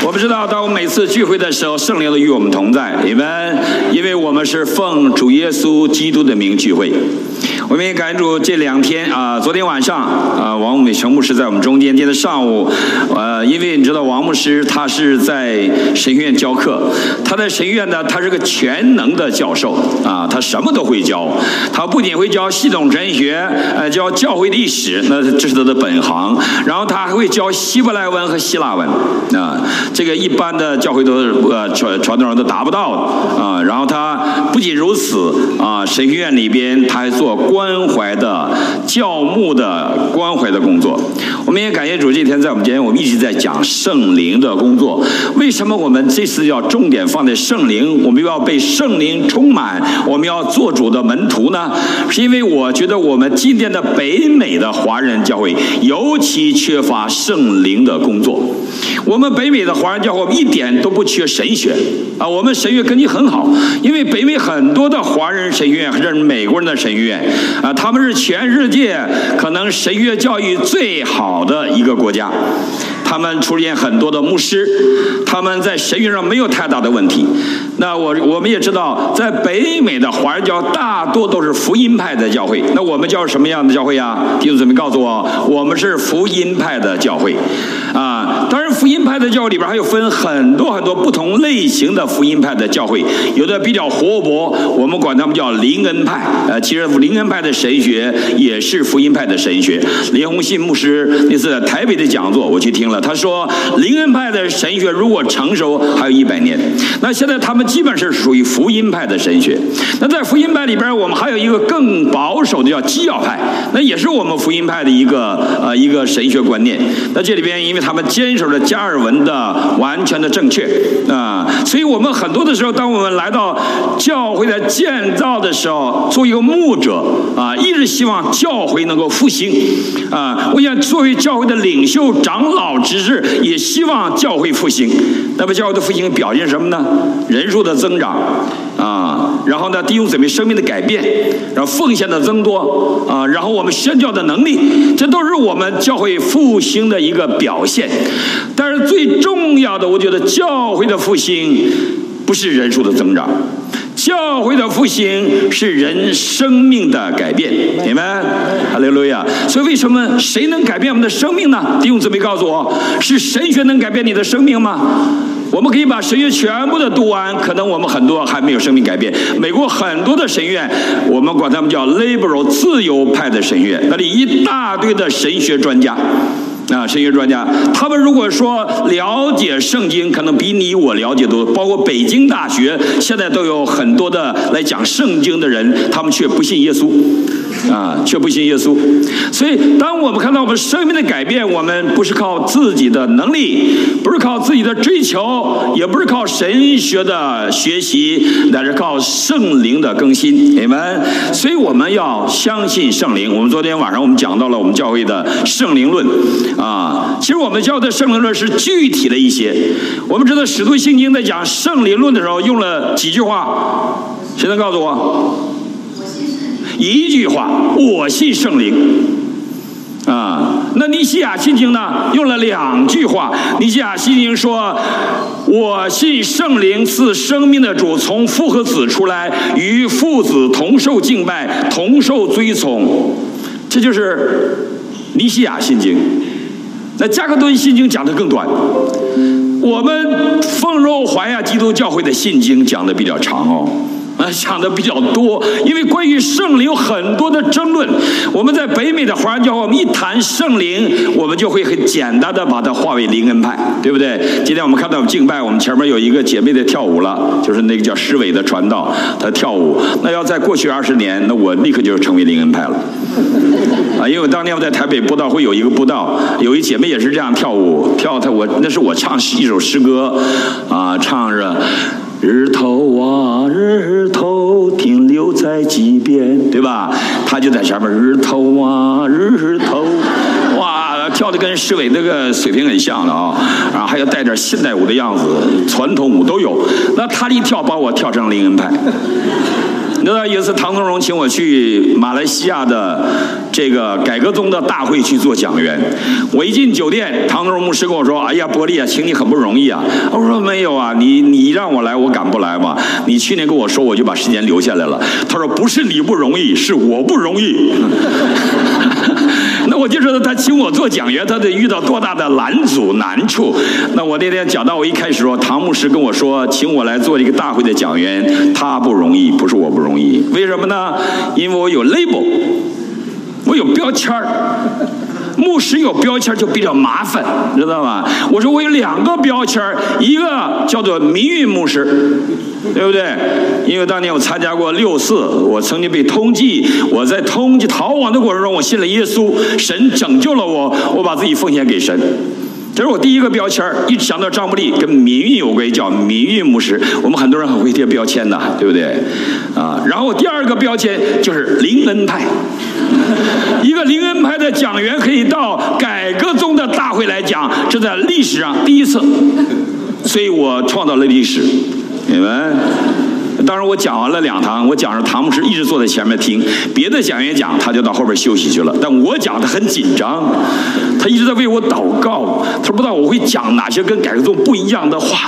我们知道，当我们每次聚会的时候，圣灵都与我们同在，你们，因为我们是奉主耶稣基督的名聚会。我们也感谢主，这2天昨天晚上王美成牧师在我们中间，今天上午因为你知道王牧师他是在神学院教课，他在神学院呢，他是个全能的教授他什么都会教，他不仅会教系统神学，教教会历史，那这是他的本行，然后他还会教希伯来文和希腊文这个一般的教会都传道人都达不到的然后他不仅如此神学院里边他还做关怀的教牧的关怀的工作。我们也感谢主，这天在我们今天我们一直在讲圣灵的工作。为什么我们这次要重点放在圣灵？我们要被圣灵充满，我们要做主的门徒呢？是因为我觉得我们今天的北美的华人教会尤其缺乏圣灵的工作。我们北美的华人教会，我们一点都不缺神学我们神学根基很好，因为北美很多的华人神学院还是美国人的神学院他们是全世界可能神学教育最好的一个国家。他们出现很多的牧师，他们在神学上没有太大的问题。那我们也知道，在北美的华人教大多都是福音派的教会。那我们叫什么样的教会啊？弟兄姊妹告诉我，我们是福音派的教会当然福音派的教会里边还有分很多很多不同类型的福音派的教会，有的比较活泼，我们管他们叫灵恩派其实灵恩派的神学也是福音派的神学。连宏信牧师那次在台北的讲座我去听了，他说灵恩派的神学如果成熟还有100年。那现在他们基本是属于福音派的神学。那在福音派里边，我们还有一个更保守的叫基要派，那也是我们福音派的一个神学观念。那这里边因为他们坚守着加尔文的完全的正确所以我们很多的时候，当我们来到教会的建造的时候，作为一个牧者一直希望教会能够复兴我想作为教会的领袖长老执事也希望教会复兴。那么教会的复兴表现什么呢？人数的增长然后呢弟兄姊妹生命的改变，然后奉献的增多然后我们宣教的能力，这都是我们教会复兴的一个表现。但是最重要的，我觉得教会的复兴不是人数的增长，教会的复兴是人生命的改变。你们哈利路亚。所以为什么谁能改变我们的生命呢？弟兄姊妹告诉我，是神学能改变你的生命吗？我们可以把神学全部的读完，可能我们很多还没有生命改变。美国很多的神院，我们管他们叫 liberal 自由派的神院，那里一大堆的神学专家神学专家，他们如果说了解圣经，可能比你我了解多。包括北京大学现在都有很多的来讲圣经的人，他们却不信耶稣却不信耶稣。所以当我们看到我们生命的改变，我们不是靠自己的能力，不是靠自己的追求，也不是靠神学的学习，乃是靠圣灵的更新。你们，所以我们要相信圣灵。我们昨天晚上我们讲到了我们教会的圣灵论其实我们教的圣灵论是具体的一些。我们知道使徒信经在讲圣灵论的时候用了几句话，谁能告诉我？一句话，我信圣灵那尼西亚信经呢用了2句话。尼西亚信经说，我信圣灵赐生命的主从父和子出来，与父子同受敬拜，同受追从。这就是尼西亚信经。那加克顿信经讲得更短，我们丰柔怀亚基督教会的信经讲得比较长讲的比较多，因为关于圣灵有很多的争论。我们在北美的华人教会，我们一谈圣灵，我们就会很简单的把它划为灵恩派，对不对？今天我们看到我们敬拜，我们前面有一个姐妹在跳舞了，就是那个叫施伟的传道，她跳舞。那要在过去20年，那我立刻就成为灵恩派了因为当年我在台北布道会有一个布道，有一姐妹也是这样跳舞，那是我唱一首诗歌唱着日头啊日头停留在极边，对吧？他就在上面日头啊日头，哇，跳的跟施伟那个水平很像的然后还要带点现代舞的样子，传统舞都有。那他一跳把我跳成灵恩派你知道有一次唐宗荣请我去马来西亚的这个改革宗的大会去做讲员，我一进酒店，唐宗荣牧师跟我说：“哎呀，伯利啊，请你很不容易啊。”我说：“没有啊，你让我来，我敢不来吗？你去年跟我说，我就把时间留下来了。”他说：“不是你不容易，是我不容易。”那我就知道他请我做讲员，他得遇到多大的拦阻难处。那我那天讲到我一开始说，唐牧师跟我说，请我来做一个大会的讲员，他不容易，不是我不容易。为什么呢？因为我有 label， 我有标签儿。牧师有标签就比较麻烦，知道吗？我说我有2个标签，一个叫做民运牧师，对不对？因为当年我参加过6·4，我曾经被通缉，我在通缉逃亡的过程中，我信了耶稣，神拯救了我，我把自己奉献给神。这是我第一个标签。一想到张木利跟民运有关，叫民运牧师。我们很多人很会贴标签的，对不对？然后第2个标签就是灵恩派。一个灵恩派的讲员可以到改革宗的大会来讲，这在历史上第一次，所以我创造了历史，明白？当时我讲完了2堂，我讲着唐牧师一直坐在前面听，别的讲员讲他就到后边休息去了，但我讲他很紧张，他一直在为我祷告，他不知道我会讲哪些跟改革宗不一样的话。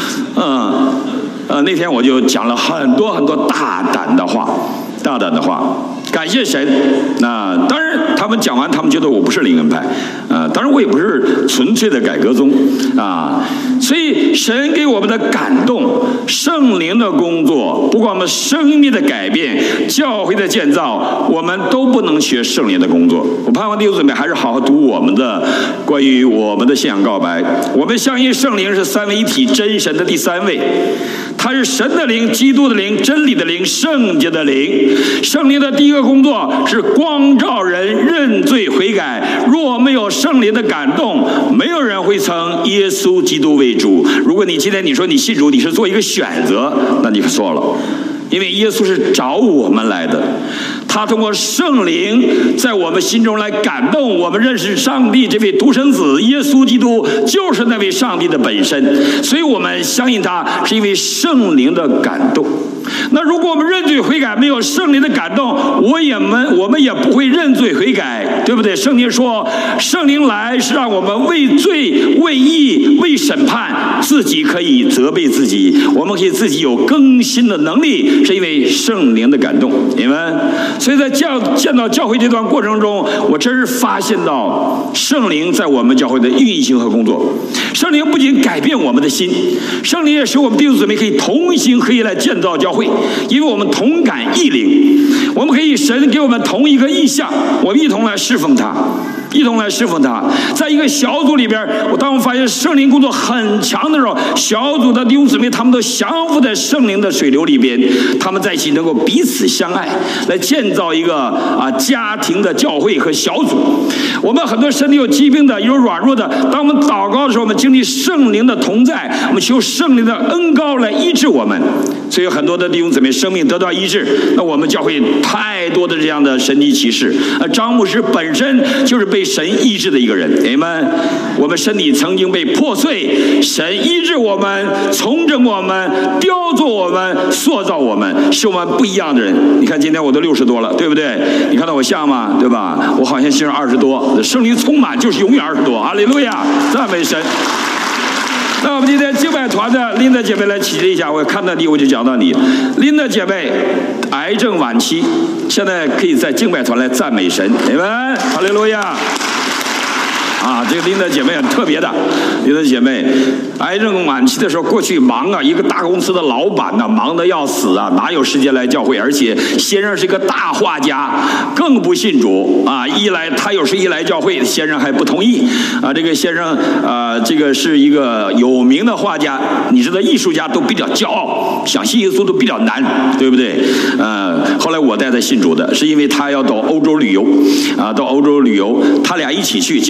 那天我就讲了很多很多大胆的话，感谢神。那当然他们讲完，他们觉得我不是灵恩派，当然我也不是纯粹的改革宗啊。所以神给我们的感动，圣灵的工作，不管我们生命的改变，教会的建造，我们都不能学圣灵的工作。我盼望弟兄姊妹还是好好读我们的关于我们的信仰告白。我们相信圣灵是3位一体真神的第3位，他是神的灵、基督的灵、真理的灵、圣洁的灵。圣灵的第一个工作是光照人认罪悔改，若没有圣灵的感动，没有人会称耶稣基督为主。如果你今天你说你信主，你是做一个选择，那你错了，因为耶稣是找我们来的，他通过圣灵在我们心中来感动我们，认识上帝这位独生子耶稣基督就是那位上帝的本身，所以我们相信他是因为圣灵的感动。那如果我们认罪悔改没有圣灵的感动，我们也不会认罪悔改，对不对？圣经说圣灵来是让我们为罪为义为审判，自己可以责备自己，我们可以自己有更新的能力，是因为圣灵的感动。你们所以在见到教会这段过程中，我真是发现到圣灵在我们教会的运行和工作。圣灵不仅改变我们的心，圣灵也使我们弟兄姊妹可以同心合意来建造教会，因为我们同感异灵，我们可以神给我们同一个意向，我们一同来侍奉他，一同来侍奉他。在一个小组里边，当我们发现圣灵工作很强的时候，小组的弟兄姊妹他们都降服在圣灵的水流里边，他们在一起能够彼此相爱，来建造一个家庭的教会和小组。我们很多身体有疾病的，有软弱的，当我们祷告的时候，我们经历圣灵的同在，我们求圣灵的恩膏来医治我们。所以很多的弟兄姊妹生命得到医治，那我们教会太多的这样的神迹奇事。张牧师本身就是被神医治的一个人，阿们。我们身体曾经被破碎，神医治我们，重整我们，雕琢我们，塑造我们，使我们不一样的人。你看今天我都60多了，对不对？你看到我像吗？对吧？我好像信20多，圣灵充满就是永远20多。哈利路亚，赞美神。那我们今天敬拜团的琳达姐妹来起立一下，我看到你我就讲到你。琳达姐妹癌症晚期，现在可以在敬拜团来赞美神，阿们，哈利路亚。这个琳达姐妹很特别的，琳达姐妹癌症晚期的时候，过去忙啊，一个大公司的老板呢，忙得要死啊，哪有时间来教会？而且先生是一个大画家，更不信主啊！他有时一来教会，先生还不同意啊。这个先生这个是一个有名的画家，你知道艺术家都比较骄傲，想信耶稣都比较难，对不对？后来我带他信主的，是因为他要到欧洲旅游他俩一起去，结果他得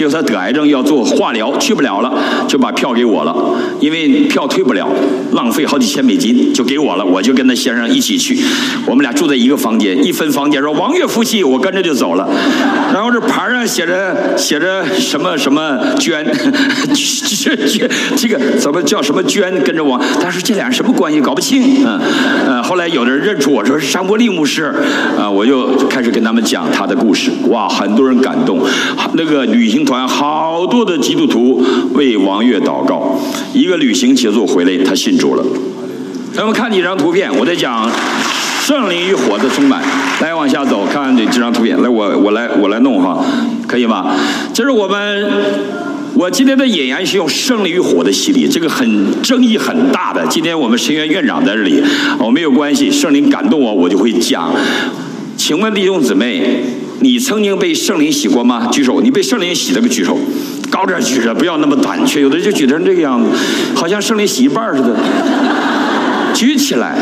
癌症要做化疗，去不了了，就把票给我了，因为票退不了，浪费好几千美金，就给我了，我就跟他先生一起去，我们俩住在一个房间，一分房间说王岳夫妻，我跟着就走了，然后这牌上写着什么什么娟，这个怎么叫什么娟跟着我，但是这俩人什么关系搞不清，后来有的人认出我说是张伯利牧师，我就开始跟他们讲他的故事，哇，很多人感动，那个旅行团好多的基督徒为王岳祷告，一个旅行结束回来，他信主了。咱们看几张图片，我在讲圣灵与火的充满。来往下走，看看这张图片。来，我来弄哈，可以吗？这是我今天的演言是用圣灵与火的洗礼，这个争议很大的。今天我们神学院院长在这里，没有关系，圣灵感动我就会讲。请问弟兄姊妹，你曾经被圣灵洗过吗？举手。你被圣灵洗了个举手，高点举着，不要那么胆怯。有的就举成这个样子，好像圣灵洗一半似的。举起来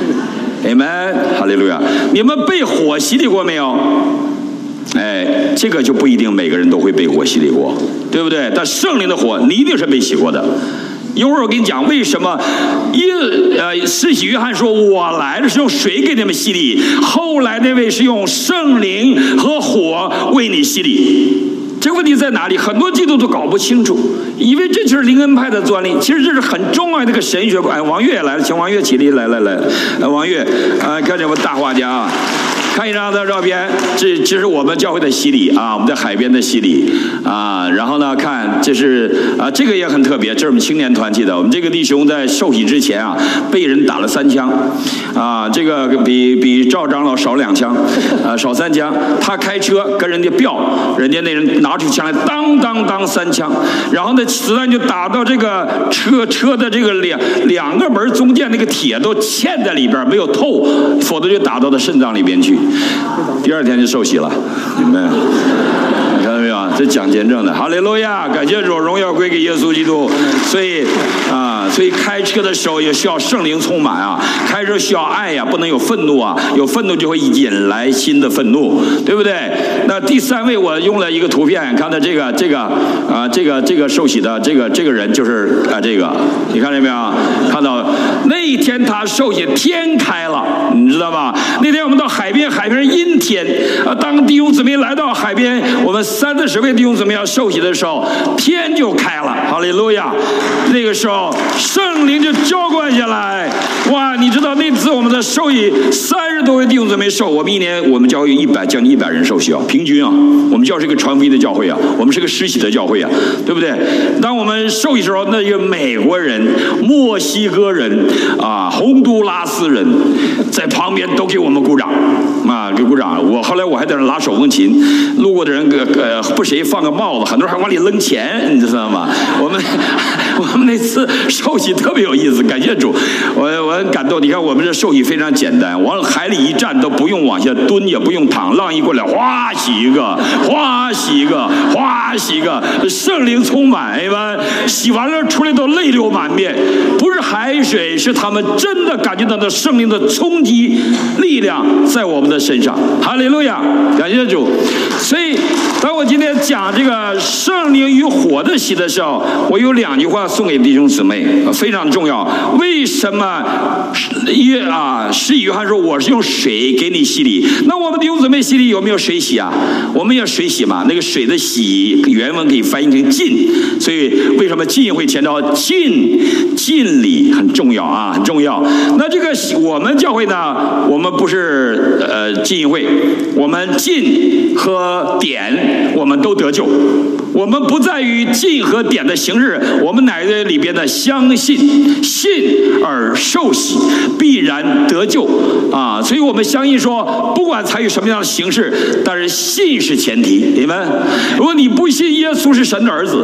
，Amen， 哈利路亚。你们被火洗礼过没有？这个就不一定每个人都会被火洗礼过，对不对？但圣灵的火，你一定是被洗过的。一会儿我跟你讲为什么施洗约翰说我来的是用水给你们洗礼，后来那位是用圣灵和火为你洗礼。这个问题在哪里？很多基督徒搞不清楚，以为这就是灵恩派的专利。其实这是很重要的一个神学观。王岳也来了，请王岳起立，来，王岳，看这位大画家啊。看一张的照片，这是我们教会的洗礼啊，我们在海边的洗礼啊。然后呢，看这是这个也很特别，这是我们青年团体的。我们这个弟兄在受洗之前啊，被人打了3枪啊，这个比赵长老少2枪，少3枪。他开车跟人家飙，人家那人拿出枪来，当3枪，然后呢，子弹就打到这个车的这个两个门中间那个铁都嵌在里边，没有透，否则就打到他肾脏里边去。第2天就受洗了，明白？你看到没有？这讲见证的，哈利路亚！感谢主，荣耀归给耶稣基督。所以开车的时候也需要圣灵充满啊，开车需要爱呀，不能有愤怒啊，有愤怒就会引来新的愤怒，对不对？那第3位我用了一个图片，看到这个受洗的这个人就是这个，你看见没有？看到那一天他受洗，天开了，你知道吧？那天我们到海边阴天当弟兄姊妹来到海边，我们30-40位弟兄姊妹要受洗的时候，天就开了，哈利路亚！那个时候圣灵就浇灌下来，哇！你知道那次我们的受洗30多位弟兄姊妹受，我们一年我们教会将近100人受洗啊，平均啊，我们教是个传福音的教会啊，我们是个施洗的教会啊，对不对？当我们受洗的时候，那个美国人、墨西哥人洪都拉斯人在旁边都给我们鼓掌给鼓掌。后来我还在那拉手风琴，路过的人不谁放个帽子，很多人还往里扔钱，你知道吗？我们那次受洗特别有意思，感谢主，我很感动。你看我们这受洗非常简单，往海里一站都不用往下蹲，也不用躺，浪一过来哗洗一个，哗洗一个，哗洗一个，圣灵充满，洗完了出来都泪流满面，不是海水，是他们真的感觉到的圣灵的冲击力量在我们的身上，哈利路亚，感谢主。所以当我今天讲这个圣灵与火的洗的时候，我有2句话送给弟兄姊妹，非常重要。为什么施洗约翰说我是用水给你洗礼？那我们弟兄姊妹洗礼有没有水洗啊？我们有水洗嘛？那个水的洗原文可以翻译成浸，所以为什么浸会强调浸礼很重要啊，很重要。那这个我们教会呢，我们不是浸会，我们浸和点我们都得救，我们不在于浸和点的形式，我们乃在里边的相信，信而受洗，必然得救啊！所以我们相信说，不管采取什么样的形式，但是信是前提，你们，如果你不信耶稣是神的儿子，你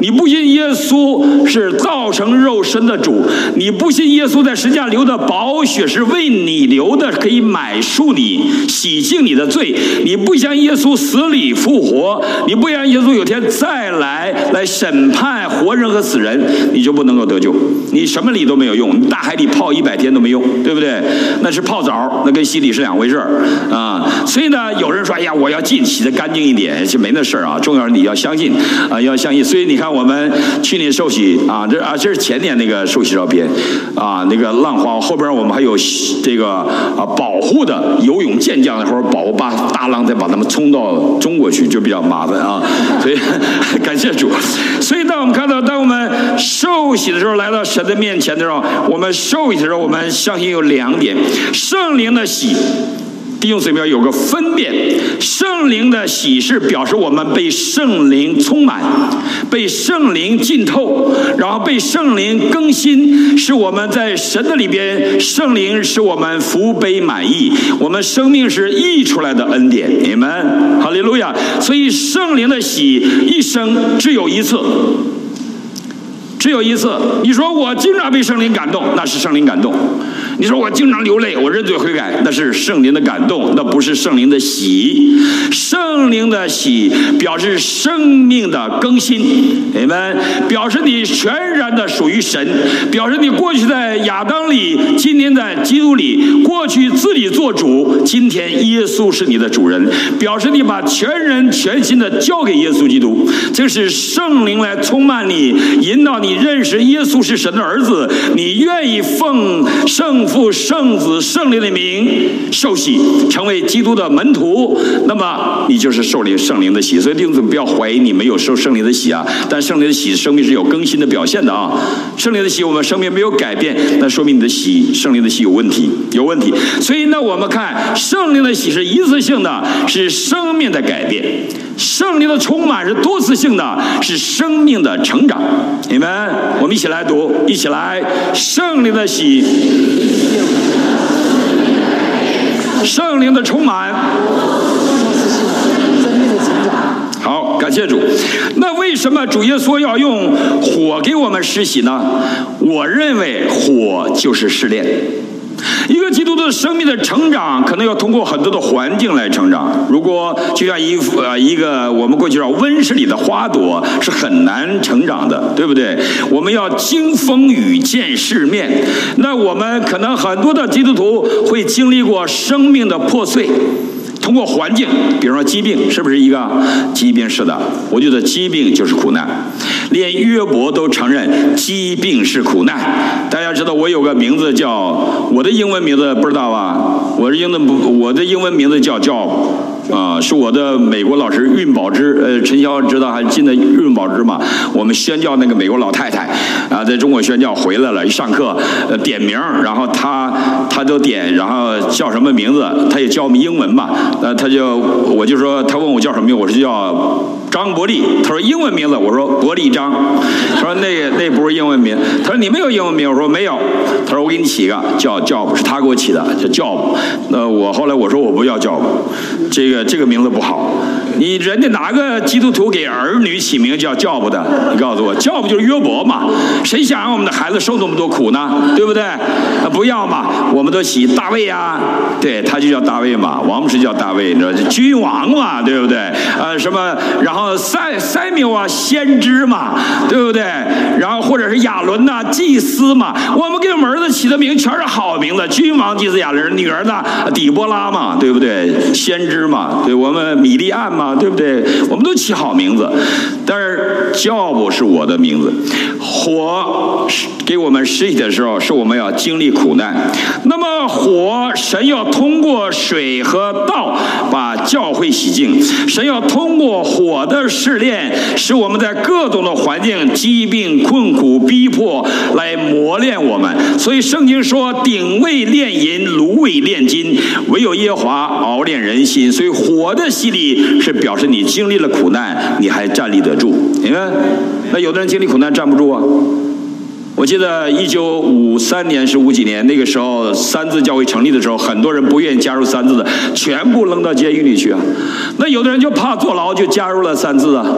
你不信耶稣是道成肉身的主，你不信耶稣在十字架流的宝血是为你流的，可以买赎你、洗净你的罪，你不相信耶稣死里复活，你不相信耶稣有天再来审判活人和死人，你就不能够得救。你什么礼都没有用，你大海里泡100天都没用，对不对？那是泡澡，那跟洗礼是两回事啊。所以呢，有人说：“哎呀，我要尽洗得干净一点，就没那事儿啊。”重要是你要相信啊，要相信。所以你看，我们去年受洗啊，这是前年那个受洗照片啊，那个浪花后边我们还有这个保护的游泳健将，或者保护大浪再把他们冲到中国去，就比较麻烦啊。所以感谢主。所以当我们看到，当我们受洗的时候，来到神的面前的时候，我们受洗的时候，我们相信有2点：圣灵的洗。弟兄姊妹要有个分辨，圣灵的喜是表示我们被圣灵充满，被圣灵浸透，然后被圣灵更新，是我们在神的里边，圣灵使我们福杯满溢，我们生命是溢出来的恩典。你们哈利路亚！所以圣灵的喜一生只有一次。只有一次。你说我经常被圣灵感动，那是圣灵感动；你说我经常流泪，我认罪悔改，那是圣灵的感动，那不是圣灵的喜。圣灵的喜表示生命的更新，你们表示你全然的属于神，表示你过去在亚当里，今天在基督里，过去自己做主，今天耶稣是你的主人，表示你把全人全心的交给耶稣基督。这是圣灵来充满你，引导你认识耶稣是神的儿子，你愿意奉圣父圣子圣灵的名受洗，成为基督的门徒，那么你就是受了圣灵的洗。所以弟兄姊妹不要怀疑你没有受圣灵的洗啊，但圣灵的洗生命是有更新的表现的啊。圣灵的洗我们生命没有改变，那说明你的洗圣灵的洗有问题，有问题。所以呢，我们看圣灵的洗是一次性的，是生命的改变；圣灵的充满是多次性的，是生命的成长。你们，我们一起来读，一起来，圣灵的洗，圣灵的充满。好，感谢主。那为什么主耶稣要用火给我们施洗呢？我认为火就是试炼。一个基督徒的生命的成长，可能要通过很多的环境来成长。如果就像一个我们过去叫温室里的花朵，是很难成长的，对不对？我们要经风雨见世面。那我们可能很多的基督徒会经历过生命的破碎。通过环境，比如说疾病，是不是一个疾病？是的，我觉得疾病就是苦难，连约伯都承认疾病是苦难。大家知道我有个名字叫，我的英文名字不知道吧？我的英文名字叫是我的美国老师韵宝芝，陈潇知道还记得韵宝芝吗？我们宣教那个美国老太太啊，在中国宣教回来了，一上课点名，然后她都点，然后叫什么名字，她也教我们英文嘛，我就说，她问我叫什么名，我说叫张伯利，她说英文名字，我说伯利张，她说那不是英文名，她说你没有英文名，我说没有，她说我给你起一个叫 Job， 是她给我起的叫 Job， 那后来我说我不叫 Job， 这个名字不好，人家哪个基督徒给儿女起名叫 Job 的？你告诉我 ，Job 就是约伯嘛？谁想让我们的孩子受那么多苦呢？对不对？不要嘛，我们都起大卫呀，对，他就叫大卫嘛，王不是叫大卫，你知道，君王嘛，对不对？什么，然后塞缪啊，先知嘛，对不对？然后或者是亚伦呐，祭司嘛，我们给我们儿子起的名全是好名字，君王、祭司、亚伦，女儿呢，底波拉嘛，对不对？先知嘛，对我们米利暗嘛，对不对？我们都起好名字，但是教不是我的名字。火给我们施洗的时候，是我们要经历苦难。那么火，神要通过水和道把教会洗净，神要通过火的试炼，使我们在各种的环境、疾病、困苦、逼迫来磨练我们。所以圣经说，鼎未炼银，炉未炼金，唯有耶和华熬炼人心。所以火的洗礼是表示你经历了苦难，你还站立得住。你看，那有的人经历苦难站不住啊。我记得1953年是50几年，那个时候三自教会成立的时候，很多人不愿意加入三自的，全部扔到监狱里去啊。那有的人就怕坐牢，就加入了三自啊。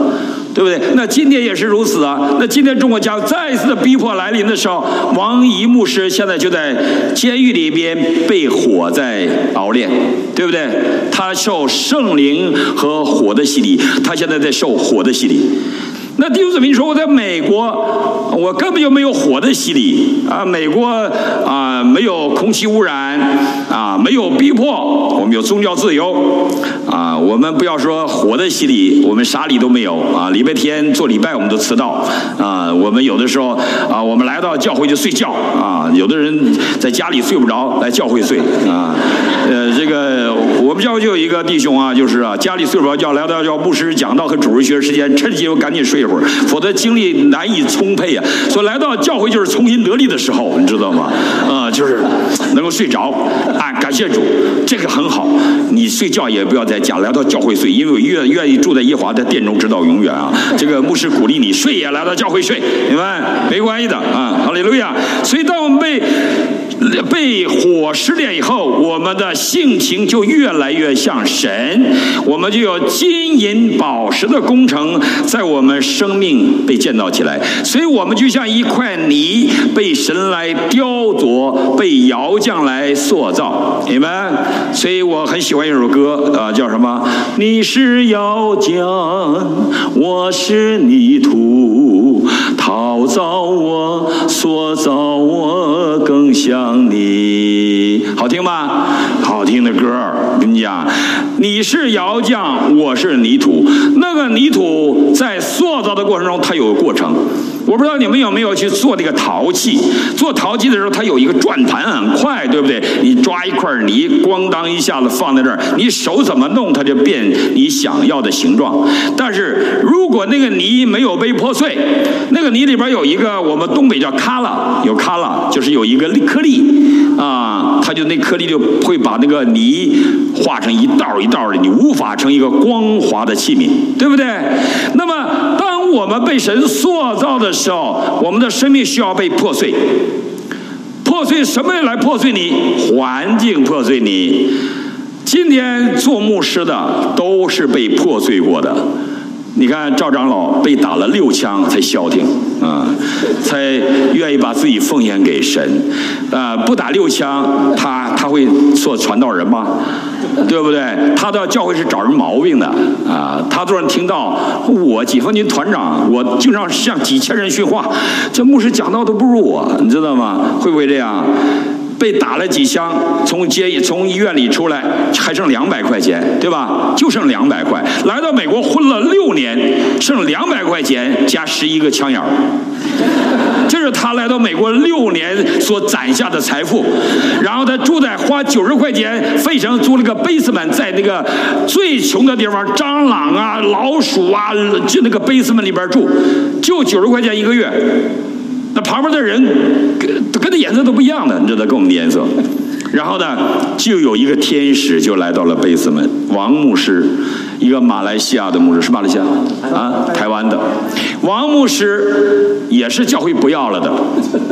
对不对？那今天也是如此啊。那今天中国将再一次的逼迫来临的时候，王怡牧师现在就在监狱里边被火在熬炼，对不对？他受圣灵和火的洗礼，他现在在受火的洗礼。那弟兄姊妹说，我在美国，我根本就没有火的洗礼啊！美国啊，没有空气污染啊，没有逼迫，我们有宗教自由啊。我们不要说火的洗礼，我们啥礼都没有啊！礼拜天做礼拜我们都迟到啊。我们有的时候啊，我们来到教会就睡觉啊。有的人在家里睡不着，来教会睡啊。这个我们教会就有一个弟兄啊，就是啊，家里睡不着觉，来到教牧师讲道和主日学时间，趁机赶紧睡一会儿，否则精力难以充沛啊。所以来到教会就是重新得力的时候，你知道吗？就是能够睡着啊，感谢主，这个很好。你睡觉也不要在家，来到教会睡，因为我愿意住在耶和华的殿中直到永远啊。这个牧师鼓励你睡也来到教会睡，明白？没关系的啊，哈利路亚。所以当我们被火试炼以后，我们的性情就越来越像神，我们就有金银宝石的工程在我们生命被建造起来。所以我们就像一块泥被神来雕琢，被窑匠来塑造，明白？所以我很喜欢一首歌叫什么？你是窑匠，我是泥土，陶造我，塑造我，更像你。好听吗？好听的歌，跟你讲，你是窑匠，我是泥土。那个泥土在塑造的过程中，它有个过程。我不知道你们有没有去做那个陶器？做陶器的时候，它有一个转盘，很快，对不对？你抓一块泥，咣当一下子放在这儿，你手怎么弄，它就变你想要的形状。但是如果那个泥没有被破碎，那个泥里边有一个我们东北叫喀拉，有喀拉，就是有一个颗粒啊，它就那颗粒就会把那个泥化成一道一道的，你无法成一个光滑的器皿，对不对？那么当我们被神塑造的时候，我们的生命需要被破碎。破碎什么来破碎你？环境破碎你。今天做牧师的都是被破碎过的。你看赵长老被打了6枪才消停啊，才愿意把自己奉献给神啊。不打6枪，他会做传道人吗？对不对？他到教会是找人毛病的啊。他突然听到我几分军团长，我经常向几千人训话，这牧师讲道都不如我，你知道吗？会不会这样？被打了几枪，从医院里出来，还剩200块钱，对吧？就剩200块。来到美国混了6年，剩200块钱加11个枪眼儿。这是他来到美国6年所攒下的财富。然后他花90块钱，费城租了个 basement， 在那个最穷的地方，蟑螂啊、老鼠啊，就那个 basement 里边住，就90块钱1个月。那旁边的人跟他颜色都不一样的，你知道跟我们的颜色。然后呢，就有一个天使就来到了贝斯门，王牧师，一个马来西亚的牧师，是马来西亚啊，台湾的王牧师，也是教会不要了的。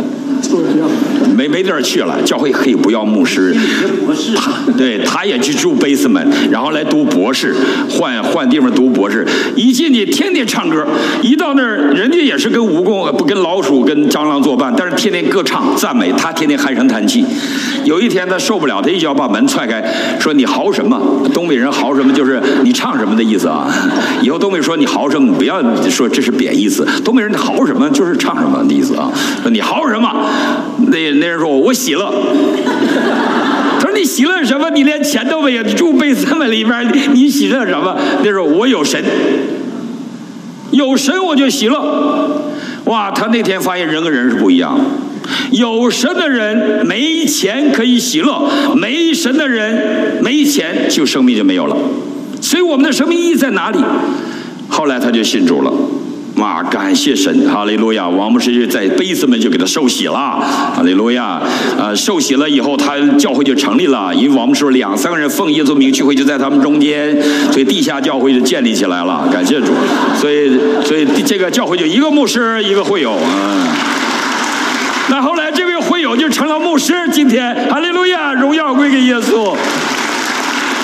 没地儿去了，教会可以不要牧师，他也去住 basement， 然后来读博士，换地方读博士。一进去天天唱歌，一到那儿人家也是跟蜈蚣、不跟老鼠、跟蟑螂作伴，但是天天歌唱赞美，他天天唉声叹气。有一天他受不了，他一脚把门踹开，说你嚎什么？东北人嚎什么就是你唱什么的意思啊。以后东北说你嚎什么，你不要说这是贬义词，东北人嚎什么就是唱什么的意思啊。说你嚎什么？那人说我喜乐。他说你喜乐什么？你连钱都没有，你住贝斯门里边，你喜乐什么？那时候我有神，有神我就喜乐。哇，他那天发现人跟人是不一样。有神的人没钱可以喜乐，没神的人没钱就生命就没有了。所以我们的生命意义在哪里？后来他就信主了。哇，感谢神，哈利路亚！王牧师就在贝斯门就给他受洗了，哈利路亚！受洗了以后，他教会就成立了。因为王牧师2、3个人奉耶稣名聚会就在他们中间，所以地下教会就建立起来了。感谢主，所以这个教会就一个牧师一个会友那后来这位会友就成了牧师。今天哈利路亚，荣耀归给耶稣。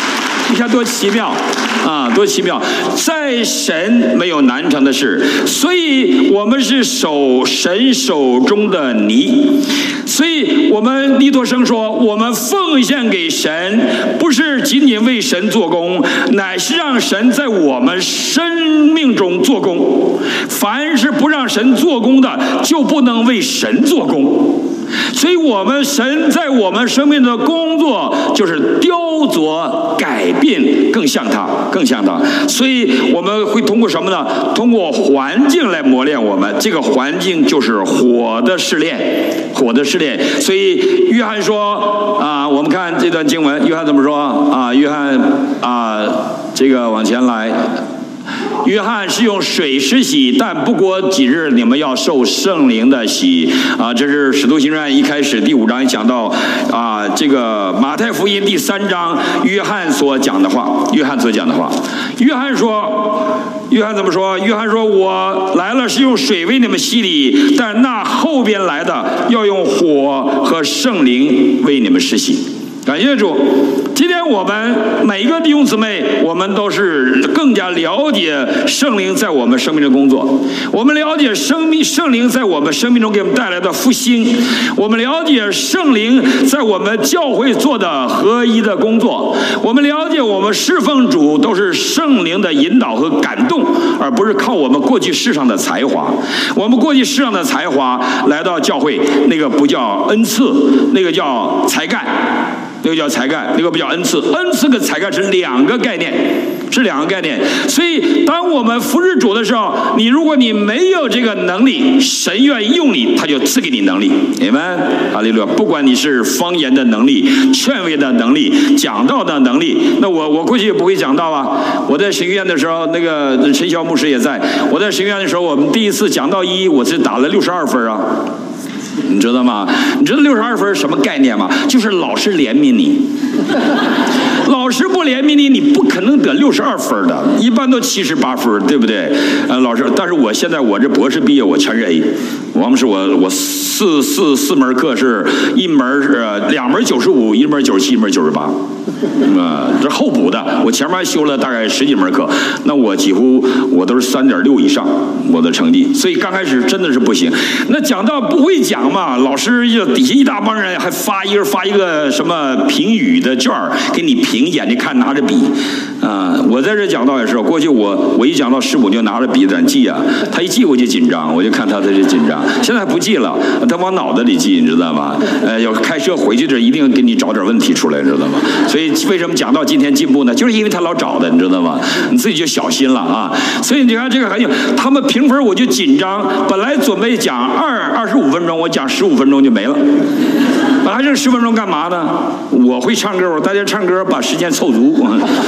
你看多奇妙啊，多奇妙！在神没有难成的事，所以我们是神手中的泥。所以我们利托生说，我们奉献给神，不是仅仅为神做工，乃是让神在我们生命中做工。凡是不让神做工的，就不能为神做工。所以我们神在我们生命的工作，就是雕琢、改变，更像他，更像他。所以我们会通过什么呢？通过环境来磨练我们。这个环境就是火的试炼，火的试炼。所以约翰说啊，我们看这段经文，约翰怎么说啊？约翰啊，这个往前来。约翰是用水施洗，但不过几日，你们要受圣灵的洗啊！这是使徒行传一开始第5章讲到啊，这个马太福音第3章约翰所讲的话。约翰所讲的话，约翰说，约翰怎么说？约翰说：“我来了是用水为你们洗礼，但那后边来的要用火和圣灵为你们施洗。”感谢主！今天我们每一个弟兄姊妹，我们都是更加了解圣灵在我们生命的工作。我们了解圣灵在我们生命中给我们带来的复兴。我们了解圣灵在我们教会做的合一的工作。我们了解我们侍奉主都是圣灵的引导和感动，而不是靠我们过去世上的才华。我们过去世上的才华来到教会，那个不叫恩赐，那个叫才干。那个叫才干，那个不叫恩赐。恩赐跟才干是2个概念，是2个概念。所以，当我们服侍主的时候，如果你没有这个能力，神愿意用你，他就赐给你能力。阿们，哈利路亚！不管你是方言的能力、劝慰的能力、讲道的能力，那我过去也不会讲道啊。我在神学院的时候，那个陈晓牧师也在。我在神学院的时候，我们第一次讲道我是打了62分啊。你知道吗？你知道62分是什么概念吗？就是老师怜悯你，老师不怜悯你，你不可能得62分的，一般都78分，对不对？老师，但是我现在我这博士毕业，我全是 A。我们是我四门课是1门是2门95，1门97，1门98。这后补的，我前面还修了大概10几门课，那我几乎我都是3.6以上我的成绩，所以刚开始真的是不行。那讲到不会讲嘛，老师底下一大帮人还发一个什么评语的卷给你评，眼睛看拿着笔我在这讲道也是，过去我一讲到师母就拿着笔在记啊，他一记我就紧张，我就看他在这紧张。现在不记了，他往脑子里记，你知道吗？要开车回去这一定给你找点问题出来，知道吗？所以为什么讲到今天进步呢？就是因为他老找的，你知道吗？你自己就小心了啊。所以你看这个还有他们评分，我就紧张。本来准备讲25分钟，我讲15分钟就没了。本来这10分钟干嘛呢？我会唱歌，大家唱歌把时间凑足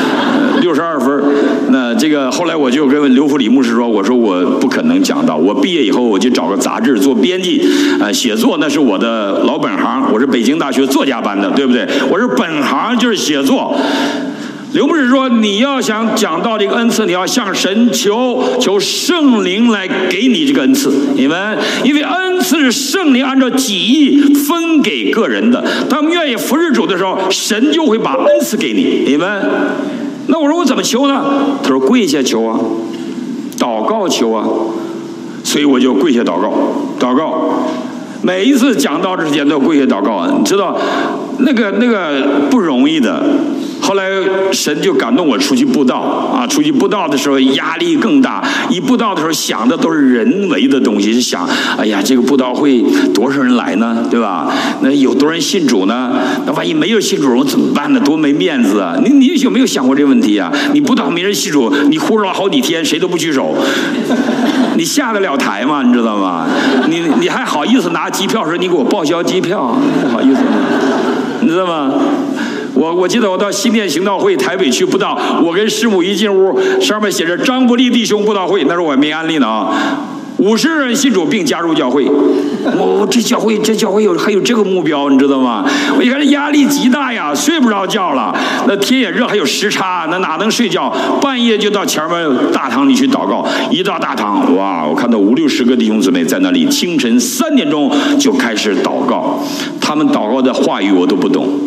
，62分。那这个后来我就跟刘福礼牧师说，我说我不可能讲到，我毕业以后我就找个杂志做编辑，写作那是我的老本行，我是北京大学作家班的，对不对？我是本行就是写作。刘牧师说，你要想讲到这个恩赐，你要向神求圣灵来给你这个恩赐。你们因为恩赐是圣灵按照己意分给个人的，当我们愿意服侍主的时候，神就会把恩赐给你。你们那我说我怎么求呢？他说跪下求啊，祷告求啊。所以我就跪下祷告，每一次讲道之前都跪下祷告啊。你知道那个不容易的。后来神就感动我出去布道啊，出去布道的时候压力更大，一布道的时候想的都是人为的东西，是想哎呀这个布道会多少人来呢，对吧？那有多少人信主呢？那万一没有信主人怎么办呢？多没面子啊！你有没有想过这个问题啊？你布道没人信主，你呼了好几天谁都不举手，你下得了台吗？你知道吗？你还好意思拿机票说你给我报销机票，不好意思吗？你知道吗？我记得我到新店行道会台北去布道，我跟师母一进屋，上面写着张伯利弟兄布道会，那时候我还没安利呢啊，50人信主并加入教会。这教会还有这个目标，你知道吗？我一看这压力极大呀，睡不着觉了。那天也热，还有时差，那哪能睡觉？半夜就到前面大堂里去祷告。一到大堂，哇，我看到50-60个弟兄姊妹在那里，清晨3点钟就开始祷告。他们祷告的话语我都不懂。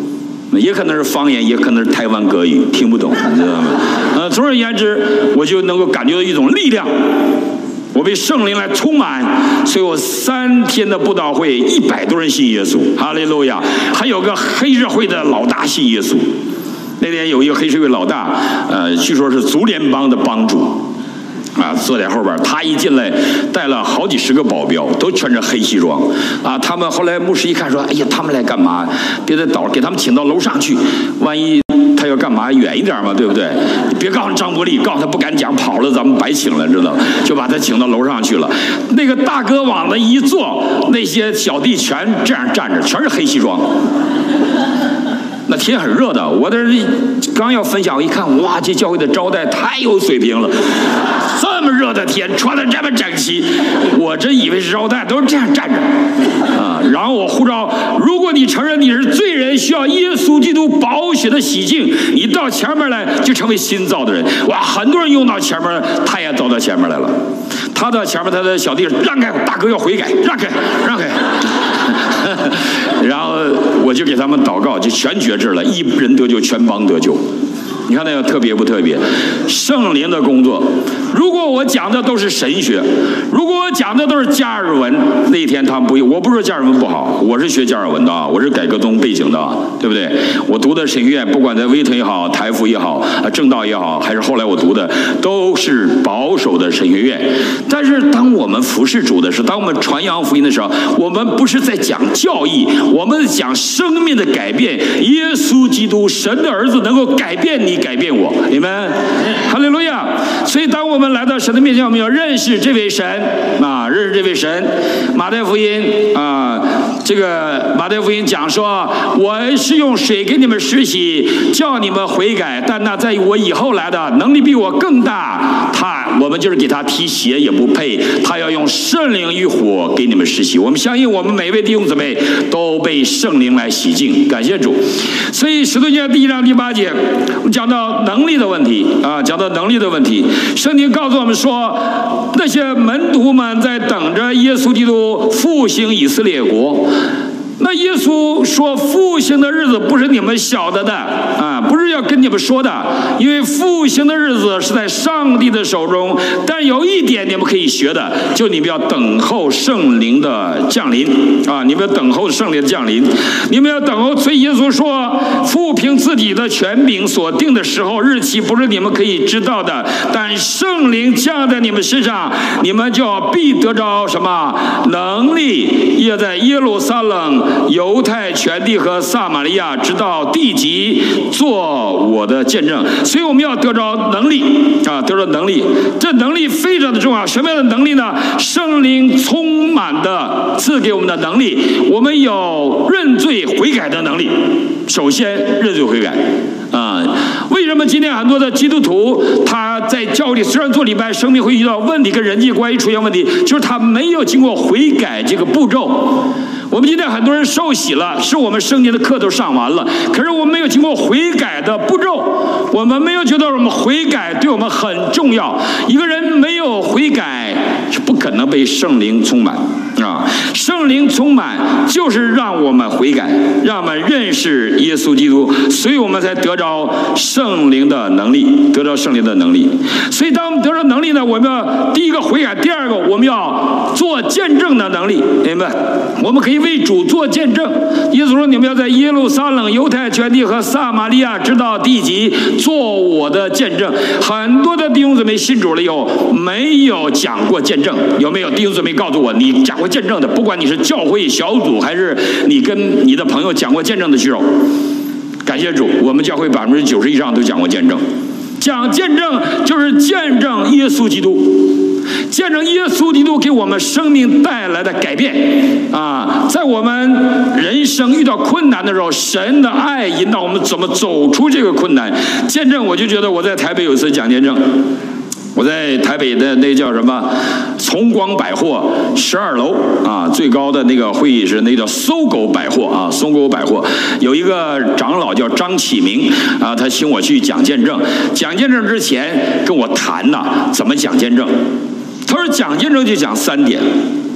也可能是方言，也可能是台湾国语，听不懂，你知道吗？总而言之，我就能够感觉到一种力量。我被圣灵来充满，所以我3天的布道会100多人信耶稣，哈利路亚！还有个黑社会的老大信耶稣。那天有一个黑社会老大，据说是足联帮的帮主，坐在后边，他一进来带了好几10个保镖，都穿着黑西装，他们后来牧师一看说：“哎呀，他们来干嘛？别再倒，给他们请到楼上去，万一。”他要干嘛？远一点嘛，对不对？你别告诉张伯利，告诉他不敢讲，跑了咱们白请了，知道吗？就把他请到楼上去了。那个大哥往那一坐，那些小弟全这样站着，全是黑西装。那天很热的，我这刚要分享，我一看，哇，这教会的招待太有水平了，这么热的天，穿得这么整齐，我真以为是招待，都是这样站着然后我呼召，如果你承认你是罪人，需要耶稣基督宝血的洗净，你到前面来就成为新造的人。哇，很多人用到前面，他也走到前面来了。他到前面，他的小弟让开，大哥要悔改，让开，让开。然后我就给他们祷告，就全觉志了，一人得救，全帮得救。你看那个特别不特别？圣灵的工作。如果我讲的都是神学，如果我讲的都是加尔文，那一天他们不，我不是说加尔文不好，我是学加尔文的啊，我是改革宗背景的，对不对？我读的神学院，不管在威腾也好，台福也好，正道也好，还是后来我读的，都是保守的神学院。但是当我们服侍主的时候，当我们传扬福音的时候，我们不是在讲教义，我们讲生命的改变。耶稣基督，神的儿子，能够改变你，改变我，你们，哈利路亚！所以当我们来到神的面前，我们要认识这位神认识这位神。马太福音这个马太福音讲说，我是用水给你们施洗，叫你们悔改，但那在我以后来的能力比我更大，我们就是给他提鞋也不配，他要用圣灵与火给你们施洗。我们相信我们每位弟兄姊妹都被圣灵来洗净，感谢主。所以使徒行传1章第8节，我们讲到能力的问题讲到能力的问题。圣经告诉我们说，那些门徒们在等着耶稣基督复兴以色列国。那耶稣说，复兴的日子不是你们晓得的不是要跟你们说的，因为复兴的日子是在上帝的手中。但有一点你们可以学的，就你们要等候圣灵的降临你们要等候圣灵的降临，你们要等候。所以耶稣说，父凭自己的权柄所定的时候日期，不是你们可以知道的，但圣灵降在你们身上，你们就必得着什么能力，也在耶路撒冷、犹太全地和撒玛利亚直到地极做我的见证。所以我们要得着能力得着能力，这能力非常的重要。什么样的能力呢？圣灵充满的赐给我们的能力，我们有认罪悔改的能力。首先认罪悔改为什么今天很多的基督徒他在教会里虽然做礼拜，生命会遇到问题，跟人际关系出现问题，就是他没有经过悔改这个步骤。我们今天很多人受洗了，是我们圣经的课都上完了，可是我们没有经过悔改的步骤，我们没有觉得我们悔改对我们很重要。一个人没有悔改是不可能被圣灵充满圣灵充满就是让我们悔改，让我们认识耶稣基督，所以我们才得着圣灵的能力，得着圣灵的能力。所以当我们得着能力呢，我们要第一个悔改，第二个我们要做见证的能力，明白？我们可以为主做见证。耶稣说，你们要在耶路撒冷、犹太全地和撒玛利亚直到地极做我的见证。很多的弟兄姊妹信主了以后没有讲过见证，有没有弟兄姊妹告诉我你讲过见证的？不管你是教会小组还是你跟你的朋友讲过见证的举手。感谢主，我们教会90%以上都讲过见证。讲见证就是见证耶稣基督，见证耶稣基督给我们生命带来的改变在我们人生遇到困难的时候，神的爱引导我们怎么走出这个困难。见证，我就觉得我在台北有一次讲见证，我在台北的那叫什么崇光百货12楼最高的那个会议室，那叫搜狗百货搜狗百货有一个长老叫张启明他请我去讲见证。讲见证之前跟我谈怎么讲见证。他说讲见证就讲3点，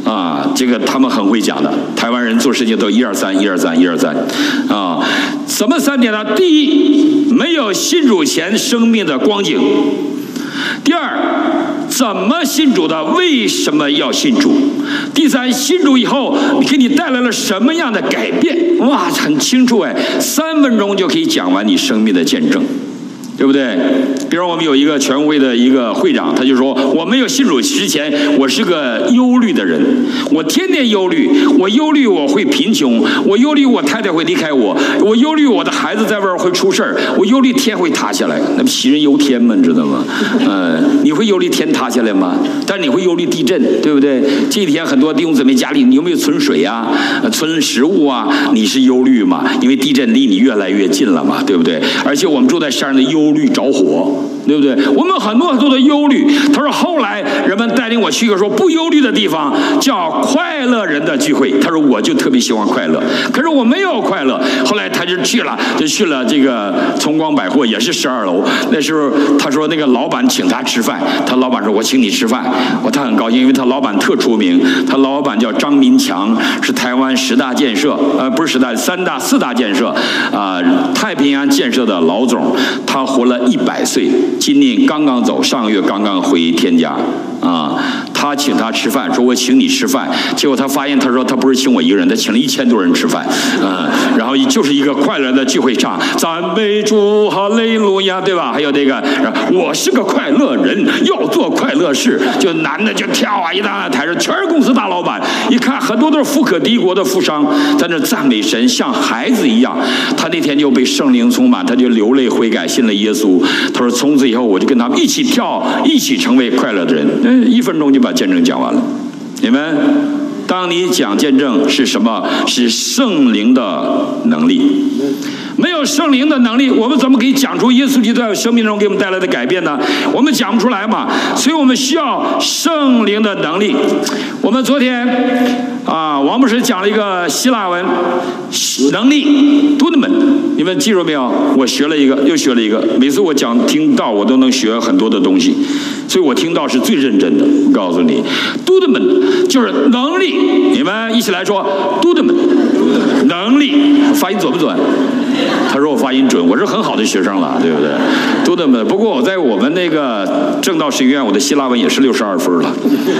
啊，这个他们很会讲的，台湾人做事情都1、2、3、1、2、3、1、2、3，啊，什么3点呢？第一，没有信主前生命的光景；第二，怎么信主的？为什么要信主？第三，信主以后，给你带来了什么样的改变？哇，很清楚哎，3分钟就可以讲完你生命的见证。对不对？比如我们有一个全会的一个会长，他就说，我没有信主之前，我是个忧虑的人，我天天忧虑，我忧虑我会贫穷，我忧虑我太太会离开我，我忧虑我的孩子在外边会出事儿，我忧虑天会塌下来。那不杞人忧天吗？你知道吗？你会忧虑天塌下来吗？但是你会忧虑地震，对不对？这几天很多弟兄姊妹家里，你有没有存水啊？存食物啊？你是忧虑嘛？因为地震离你越来越近了嘛，对不对？而且我们住在山上的忧虑着火，对不对？我们很多的忧虑。他说后来人们带领我去一个说不忧虑的地方，叫快乐人的聚会。他说我就特别喜欢快乐，可是我没有快乐。后来他就去了这个崇光百货，也是12楼。那时候他说那个老板请他吃饭，他老板说我请你吃饭，他很高兴，因为他老板特出名，他老板叫张民强，是台湾10大建设不是4大建设太平洋建设的老总。他活了100岁，今年刚刚走，上个月刚刚回天家啊。他请他吃饭，说我请你吃饭，结果他发现，他说他不是请我一个人，他请了1000多人吃饭，然后就是一个快乐的聚会上，赞美主哈利路亚，对吧？还有这个我是个快乐人，要做快乐事，就男的就跳啊，一大台上全是公司大老板，一看很多都是富可敌国的富商，在那赞美神，像孩子一样。他那天就被圣灵充满，他就流泪悔改，信了耶稣。他说从此以后我就跟他们一起跳，一起成为快乐的人。1分钟就把见证讲完了。你们，当你讲见证是什么？是圣灵的能力。没有圣灵的能力，我们怎么可以讲出耶稣基督在生命中给我们带来的改变呢？我们讲不出来嘛。所以我们需要圣灵的能力。我们昨天王牧师讲了一个希腊文能力 dunamis， 你们记住没有？我学了一个又学了一个，每次我听到我都能学很多的东西，所以我听到是最认真的。我告诉你 dunamis 就是能力，你们一起来说 dunamis 能力，发音准不准？他说我发音准，我是很好的学生了，对不对？都那么。不过我在我们那个正道神学院，我的希腊文也是62分了，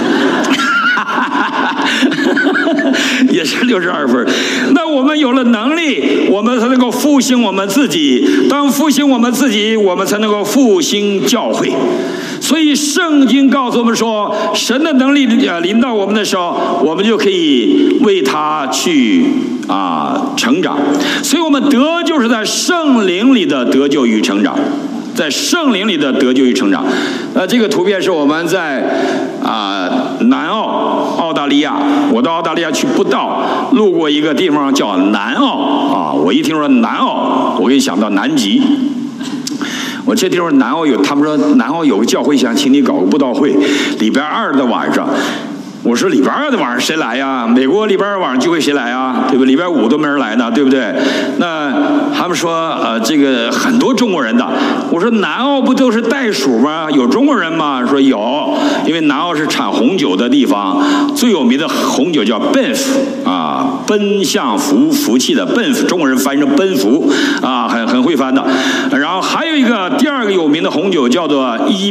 也是62分。那我们有了能力，我们才能够复兴我们自己。当复兴我们自己，我们才能够复兴教会。所以圣经告诉我们说，神的能力临到我们的时候，我们就可以为他去成长。所以我们得救是在圣灵里的得救与成长，在圣灵里的得救与成长。这个图片是我们在南澳大利亚，我到澳大利亚去布道，路过一个地方叫南澳我一听说南澳，我可以想到南极。我这地方南澳他们说南澳有个教会，想请你搞个布道会，礼拜2的晚上。我说礼拜2的晚上谁来呀？美国礼拜2晚上聚会谁来呀？对不对？礼拜5都没人来呢，对不对？那他们说这个很多中国人的。我说南澳不都是袋鼠吗？有中国人吗？说有，因为南澳是产红酒的地方，最有名的红酒叫奔福奔向福气的奔福，中国人翻译成奔福很会翻的。然后还有一个第2个有名的红酒叫做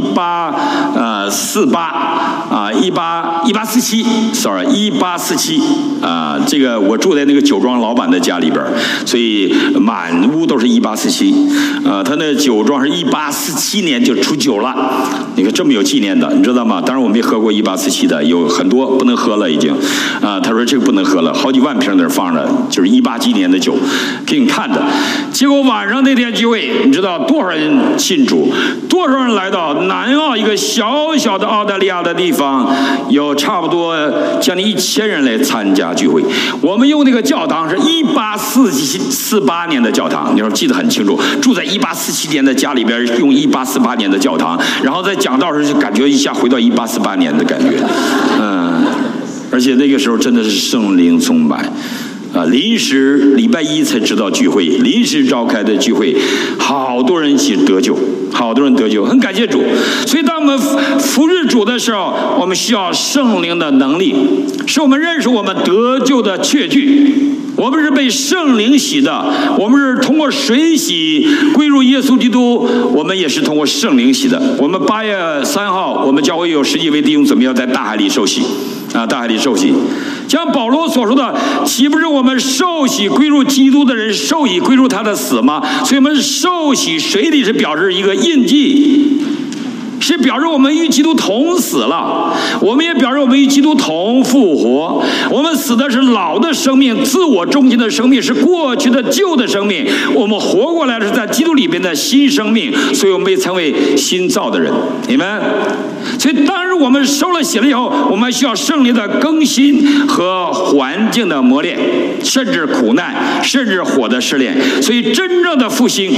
1847，这个我住在那个酒庄老板的家里边，所以满屋都是1847。他那酒庄是1847年就出酒了，你看这么有纪念的，你知道吗？当然我没喝过1847的，有很多不能喝了已经。他说这个不能喝了，好几万瓶在那放着，就是18几年的酒，给你看的。结果晚上那天聚会，你知道多少人信主，多少人来到南澳一个小小的澳大利亚的地方，有差不多将近1000人来参加聚会。我们用那个教堂是1848年的教堂，你说记得很清楚，住在1847年的家里边，用1848年的教堂，然后在讲道时就感觉一下回到1848年的感觉，而且那个时候真的是圣灵充满。 临时礼拜一才知道聚会，临时召开的聚会，好多人一起得救，好多人得救，很感谢主。所以当我们服侍主的时候，我们需要圣灵的能力，使我们认识我们得救的确据。我们是被圣灵洗的，我们是通过水洗归入耶稣基督，我们也是通过圣灵洗的。我们8月3号，我们教会有10几位弟兄姊妹要在大海里受洗，大海里受洗。像保罗所说的，岂不是我们受洗归入基督的人，受洗归入他的死吗？所以我们受洗水里是表示一个印记，是表示我们与基督同死了，我们也表示我们与基督同复活。我们死的是老的生命，自我中心的生命，是过去的旧的生命。我们活过来的是在基督里面的新生命，所以我们被称为新造的人。你们，所以当然我们受了洗了以后，我们需要圣灵的更新和环境的磨练，甚至苦难，甚至火的试炼。所以真正的复兴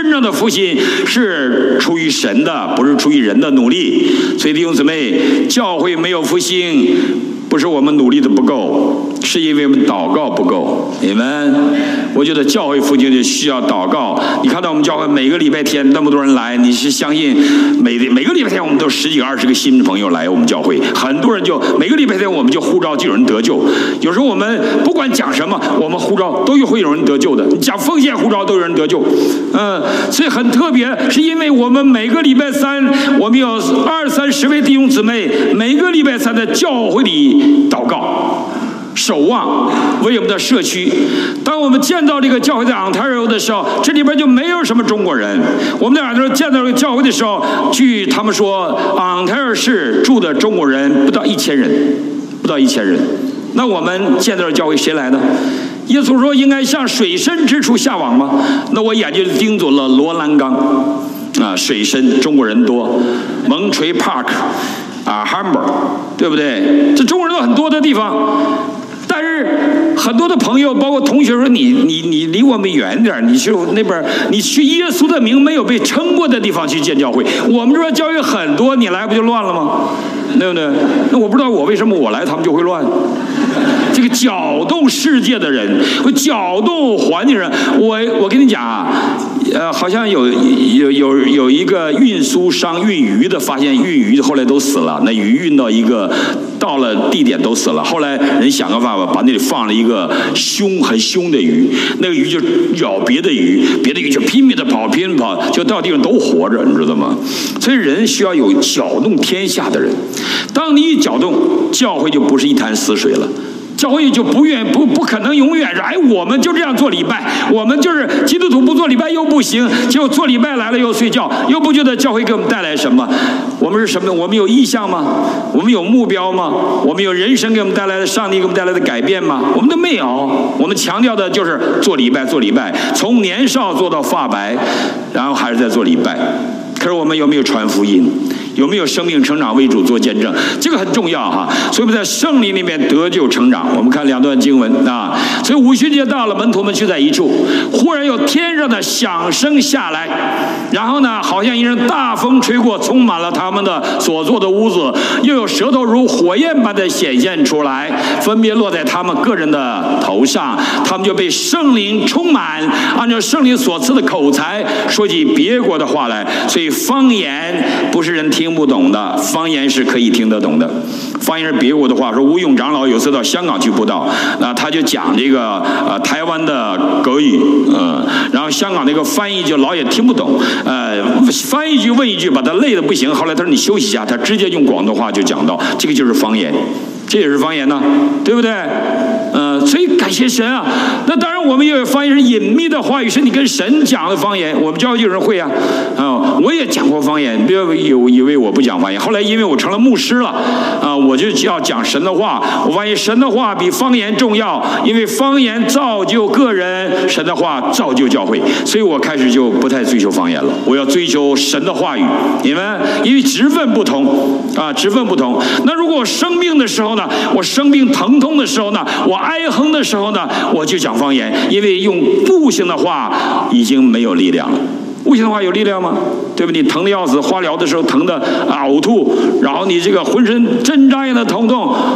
是出于神的，不是出于人的努力。所以弟兄姊妹，教会没有复兴，不是我们努力的不够，是因为我们祷告不够。你们，我觉得教会复兴就需要祷告。你看到我们教会每个礼拜天那么多人来，你是相信每个礼拜天我们都10几个20个新朋友来我们教会，很多人就每个礼拜天我们就呼召就有人得救。有时候我们不管讲什么，我们呼召都会有人得救的。你讲奉献呼召都有人得救，所以很特别，是因为我们每个礼拜三，我们有20-30位弟兄姊妹，每个礼拜三在教会里祷告。守望为我们的社区。当我们见到这个教会在昂泰尔的时候，这里边就没有什么中国人。我们在昂泰尔见到这个教会的时候，据他们说，昂泰尔市住的中国人不到1000人，不到1000人。那我们见到的教会谁来的？耶稣说应该向水深之处下网吗？那我眼睛盯准了罗兰冈水深中国人多，蒙垂 Park Hamburg， 对不对？这中国人都很多的地方。但是很多的朋友，包括同学说你离我们远点，你去那边，你去耶稣的名没有被称过的地方去建教会。我们这边教会很多，你来不就乱了吗？对不对？那我不知道为什么我来他们就会乱。这个搅动世界的人，会搅动环境人。我跟你讲啊，好像有一个运输商运鱼的发现运鱼后来都死了，那鱼运到到了地点都死了。后来人想个办法，把那里放了一个很凶的鱼，那个鱼就咬别的鱼，别的鱼就拼命的跑，就到地方都活着，你知道吗？所以人需要有搅动天下的人。当你一搅动，教会就不是一潭死水了。教会就不可能永远是我们就这样做礼拜，我们就是基督徒不做礼拜又不行，结果做礼拜来了又睡觉，又不觉得教会给我们带来什么。我们是什么？我们有意向吗？我们有目标吗？我们有人生给我们带来的上帝给我们带来的改变吗？我们都没有。我们强调的就是做礼拜，从年少做到发白，然后还是在做礼拜。可是我们有没有传福音？有没有生命成长为主做见证？这个很重要哈。所以我们在圣灵里面得救成长。我们看2段经文啊。所以五旬节到了，门徒们聚在一处，忽然有天上的响声下来，然后呢，好像一阵大风吹过，充满了他们的所坐的屋子，又有舌头如火焰般的显现出来，分别落在他们个人的头上，他们就被圣灵充满，按照圣灵所赐的口才说起别国的话来。所以方言不是人听不懂的，方言是可以听得懂的。方言是别国的话。说吴勇长老有次到香港去布道，他就讲这个台湾的国语，然后香港那个翻译就老也听不懂，翻译一句问一句，把他累得不行。后来他说你休息一下，他直接用广东话就讲到，这个就是方言，这也是方言呢，对不对？所以感谢神啊。那当然我们也有方言是隐秘的话语，是你跟神讲的方言。我们教会有人会啊，我也讲过方言，不要以为我不讲方言。后来因为我成了牧师了我就要讲神的话。我发现神的话比方言重要，因为方言造就个人，神的话造就教会。所以我开始就不太追求方言了，我要追求神的话语。你们因为职分不同职分不同。那如果我生病的时候呢，我生病疼痛的时候呢，我哀哼的时候呢，我就讲方言，因为用悟性的话已经没有力量了。悟性的话有力量吗？对不对？你疼得要死，化疗的时候疼得呕吐，然后你这个浑身针扎一样的疼痛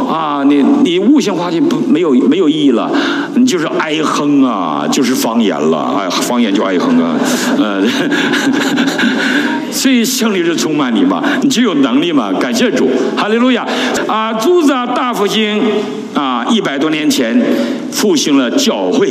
你悟性话题没有意义了，你就是哀哼啊，就是方言了，哎，方言就哀哼啊，所以圣灵是充满你嘛，你就有能力嘛，感谢主，哈利路亚啊！朱子大复兴啊，100多年前复兴了教会，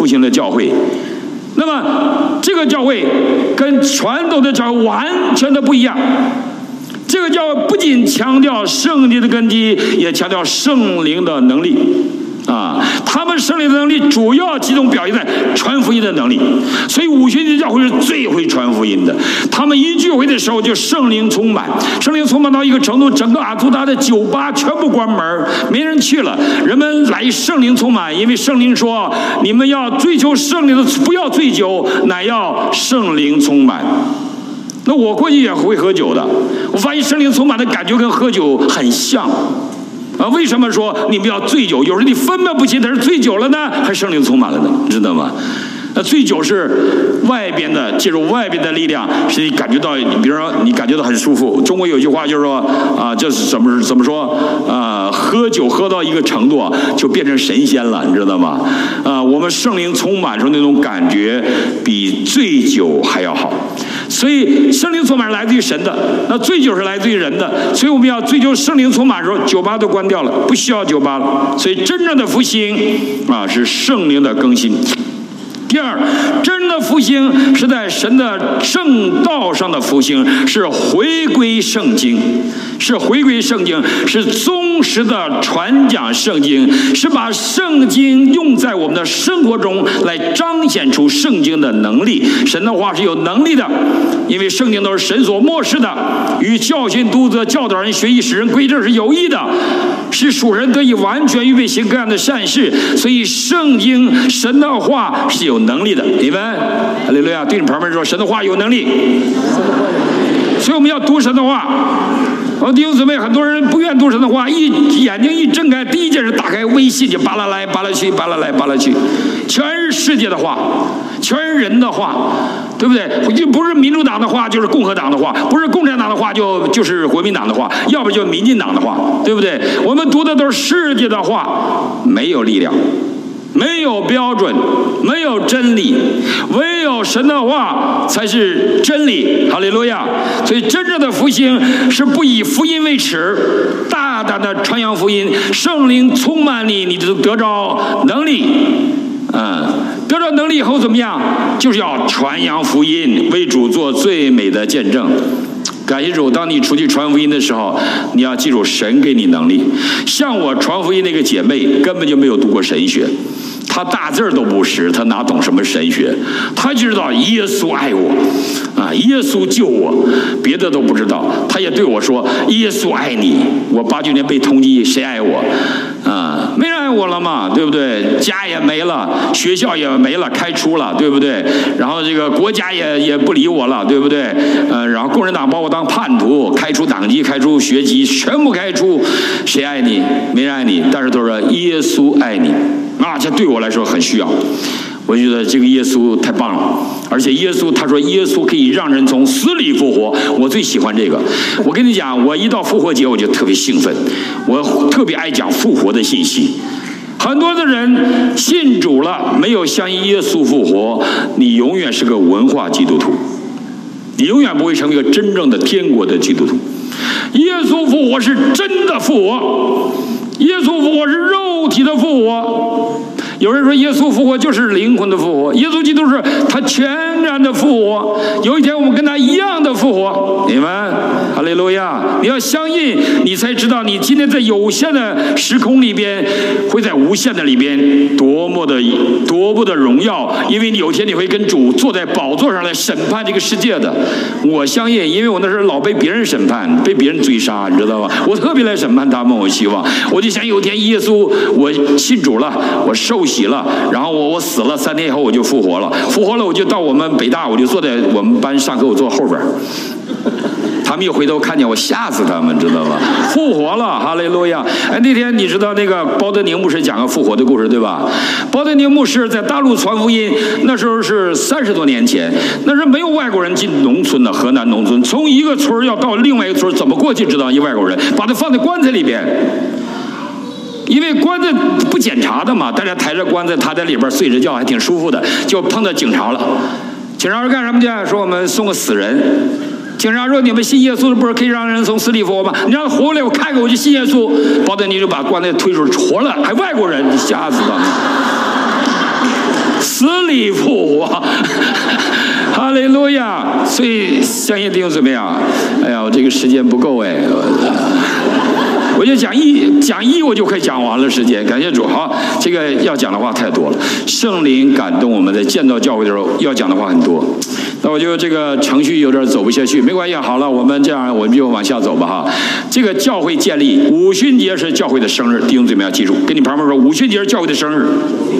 那么这个教会跟传统的教会完全的不一样。这个教会不仅强调圣灵的根基，也强调圣灵的能力啊。他们圣灵的能力主要集中表现在传福音的能力，所以五旬节教会是最会传福音的。他们一聚会的时候就圣灵充满，圣灵充满到一个程度，整个阿祖达的酒吧全部关门，没人去了。人们来圣灵充满，因为圣灵说：“你们要追求圣灵的，不要醉酒，乃要圣灵充满。”那我过去也会喝酒的，我发现圣灵充满的感觉跟喝酒很像啊。为什么说你们要醉酒？有时你分辨不清他是醉酒了呢，还是圣灵充满了呢？知道吗？那醉酒是外边的，借助外边的力量，使你感觉到，你比如说你感觉到很舒服。中国有句话就是说啊，这是怎么说啊？喝酒喝到一个程度啊，就变成神仙了，你知道吗？啊，我们圣灵充满时候那种感觉比醉酒还要好。所以圣灵充满是来自于神的，那醉酒是来自于人的，所以我们要追求圣灵充满的时候，酒吧都关掉了，不需要酒吧了。所以真正的复兴啊，是圣灵的更新。第二，真的复兴是在神的正道上的复兴，是回归圣经，是忠实的传讲圣经，是把圣经用在我们的生活中来彰显出圣经的能力。神的话是有能力的，因为圣经都是神所默示的，与教训、督责、教导人、学习、使人归正是有益的，是属人得以完全预备行各样的善事。所以圣经神的话是有能力的，你们哈利路亚！对你旁边说，神的话有能力，所以我们要读神的话。弟兄姊妹，很多人不愿读神的话，眼睛一睁开，第一件事打开微信就扒拉来扒拉去，扒拉来扒拉去，全是世界的话，全是人的话，对不对？就不是民主党的话，就是共和党的话；不是共产党的话，就是国民党的话，要不就民进党的话，对不对？我们读的都是世界的话，没有力量，没有标准，没有真理，唯有神的话才是真理。哈利路亚！所以真正的复兴是不以福音为耻，大胆的传扬福音。圣灵充满你，你就得着能力。得着能力以后怎么样？就是要传扬福音，为主做最美的见证。感谢主，当你出去传福音的时候，你要记住神给你能力。像我传福音那个姐妹根本就没有读过神学，她大字都不识，她哪懂什么神学？她就知道耶稣爱我啊，耶稣救我，别的都不知道。她也对我说耶稣爱你。我89年被通缉，谁爱我啊？没人爱我了嘛，对不对？家也没了，学校也没了，开除了，对不对？然后这个国家也不理我了，对不对？然后共产党把我当叛徒，开除党籍，开除学籍，全部开除。谁爱你？没人爱你。但是都说耶稣爱你啊，这对我来说很需要。我觉得这个耶稣太棒了，而且耶稣他说耶稣可以让人从死里复活，我最喜欢这个。我跟你讲，我一到复活节我就特别兴奋，我特别爱讲复活的信息。很多的人信主了，没有相信耶稣复活，你永远是个文化基督徒，你永远不会成为一个真正的天国的基督徒。耶稣复活是真的复活，耶稣复活是肉体的复活。有人说耶稣复活就是灵魂的复活，耶稣基督是他全然的复活，有一天我们跟他一样的复活。你们哈利路亚！你要相信，你才知道你今天在有限的时空里边，会在无限的里边多么的荣耀，因为你有一天你会跟主坐在宝座上来审判这个世界的。我相信，因为我那时候老被别人审判，被别人追杀，你知道吧？我特别来审判他们，我希望，我就想有一天耶稣，我信主了，我受洗了，然后我死了，3天以后我就复活了，我就到我们北大，我就坐在我们班上课，我坐后边。他们一回头看见我，吓死他们，知道吗？复活了，哈利路亚！哎，那天你知道那个包德宁牧师讲个复活的故事，对吧？包德宁牧师在大陆传福音，那时候是30多年前，那时候没有外国人进农村的，河南农村，从一个村要到另外一个村，怎么过去？知道一外国人把他放在棺材里边。 因为棺材不检查的嘛，大家抬着棺材，他在里边睡着觉还挺舒服的，就碰到警察了。警察说干什么去？说我们送个死人。警察说你们信耶稣的不是可以让人从死里复活吗？你让他活来，我看看我就信耶稣。保德尼就把棺材推出去，活了，还外国人，你吓死他们！死里复活。哈利路亚！所以相信弟兄姊妹啊，哎呀，我这个时间不够哎，我就讲一我就可以讲完了时间，感谢主。好，这个要讲的话太多了，圣灵感动我们在建造教会的时候要讲的话很多，那我就这个程序有点走不下去，没关系，好了，我们这样我们就往下走吧哈。这个教会建立，五旬节是教会的生日，弟兄姊妹要记住，跟你旁边说，五旬节是教会的生日。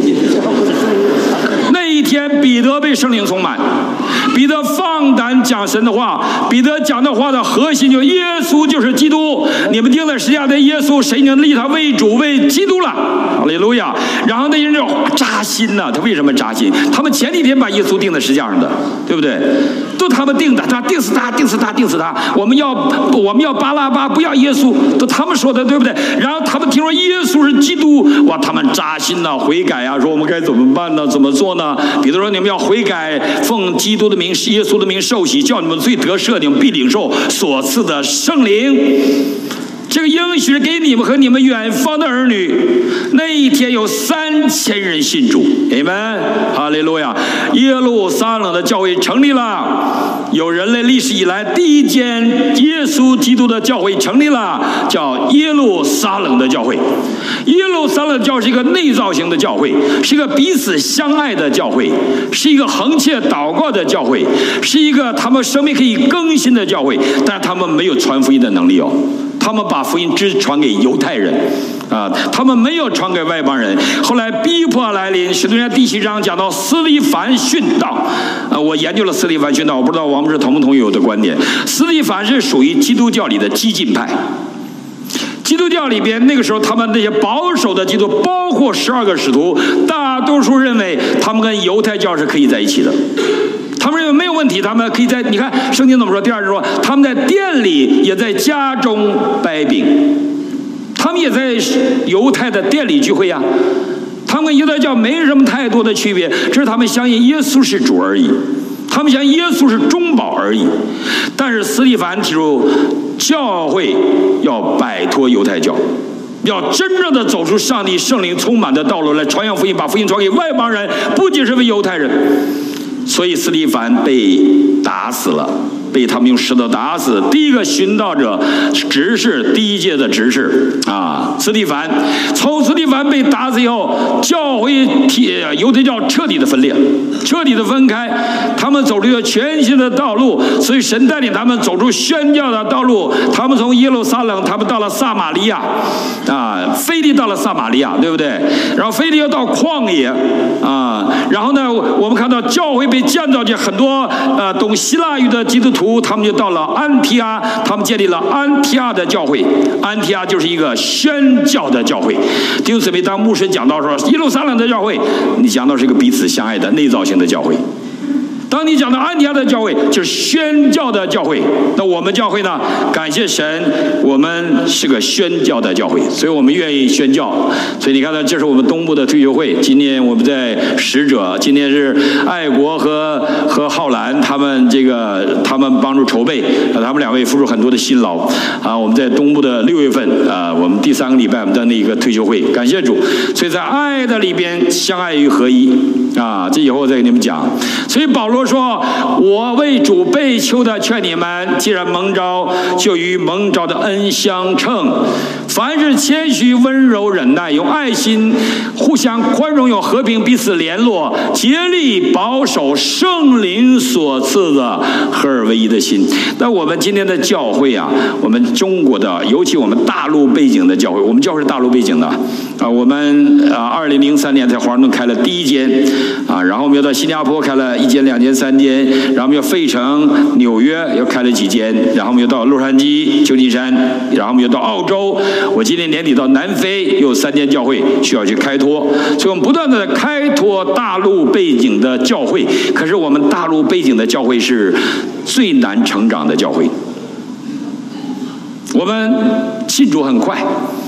那一天，彼得被圣灵充满，彼得放胆讲神的话。彼得讲的话的核心就耶稣就是基督，你们钉在十字架的耶稣，谁能立他为主为基督了？哈利路亚！然后那些人就扎心呐，他为什么扎心？他们前几天把耶稣钉在十字架上的，对不对？都他们定的，他定死他，定死他，定死他。我们要巴拉巴，不要耶稣，都他们说的，对不对？然后他们听说耶稣是基督，哇，他们扎心呐，悔改啊，说我们该怎么办呢？怎么做呢？彼得说：“你们要悔改，奉基督的名、耶稣的名受洗，叫你们罪得赦，你们必领受所赐的圣灵。这个应许给你们和你们远方的儿女。”那一天有3000人信主，阿们，哈利路亚！耶路撒冷的教会成立了，有人类历史以来第一间耶稣基督的教会成立了，叫耶路撒冷的教会。耶路撒冷教会是一个内造型的教会，是一个彼此相爱的教会，是一个恒切祷告的教会，是一个他们生命可以更新的教会，但他们没有传福音的能力哦。他们把福音只传给犹太人，他们没有传给外邦人。后来逼迫来临，使徒行传第7章讲到司提反殉道，我研究了司提反殉道，我不知道王牧师同不同意我的观点。司提反是属于基督教里的激进派。基督教里边，那个时候他们那些保守的基督，包括12个使徒，大多数认为他们跟犹太教是可以在一起的。他们认为没有问题，他们可以在，你看圣经怎么说？第2节说，他们在店里也在家中掰饼，他们也在犹太的店里聚会呀。他们跟犹太教没什么太多的区别，只是他们相信耶稣是主而已，他们相信耶稣是中保而已。但是司提反提出，教会要摆脱犹太教，要真正的走出上帝圣灵充满的道路来传扬福音，把福音传给外邦人，不仅是为犹太人。所以司提反被打死了，被他们用石头打死。第一个殉道者执事，第1届的执事司提反。从司提反被打死以后，教会犹太教彻底的分裂，彻底的分开，他们走出一个全新的道路。所以神带领他们走出宣教的道路。他们从耶路撒冷，他们到了撒玛利亚，腓利到了撒玛利亚，对不对？然后腓利又到旷野然后呢，我们看到教会被建造，就很多懂希腊语的基督徒，他们就到了安提阿，他们建立了安提阿的教会。安提阿就是一个宣教的教会。弟兄姊妹，当牧师讲到说耶路撒冷的教会，你讲到是一个彼此相爱的内造型的教会。当你讲到安提阿的教会，就是宣教的教会。那我们教会呢？感谢神，我们是个宣教的教会，所以我们愿意宣教。所以你看到，这是我们东部的退休会。今年我们在使者，今天是爱国和浩然他们他们帮助筹备，他们2位付出很多的辛劳我们在东部的6月份我们第3个礼拜我们的那个退休会，感谢主。所以在爱的里边相爱于合一这以后我再给你们讲。所以保罗说，我为主被囚的劝你们，既然蒙召，就与蒙召的恩相称。凡是谦虚、温柔、忍耐，用爱心互相宽容，有和平彼此联络，竭力保守圣灵所赐的合而为一的心。但我们今天的教会我们中国的，尤其我们大陆背景的教会，我们教会是大陆背景的我们2003年在华盛顿开了第1间然后我们又到新加坡开了1间、2间、3间，然后我们又费城、纽约又开了几间，然后我们又到洛杉矶、旧金山，然后我们又到澳洲。我今年年底到南非，又有3间教会需要去开拓，所以我们不断的开拓大陆背景的教会。可是我们大陆背景的教会是最难成长的教会。我们信主很快，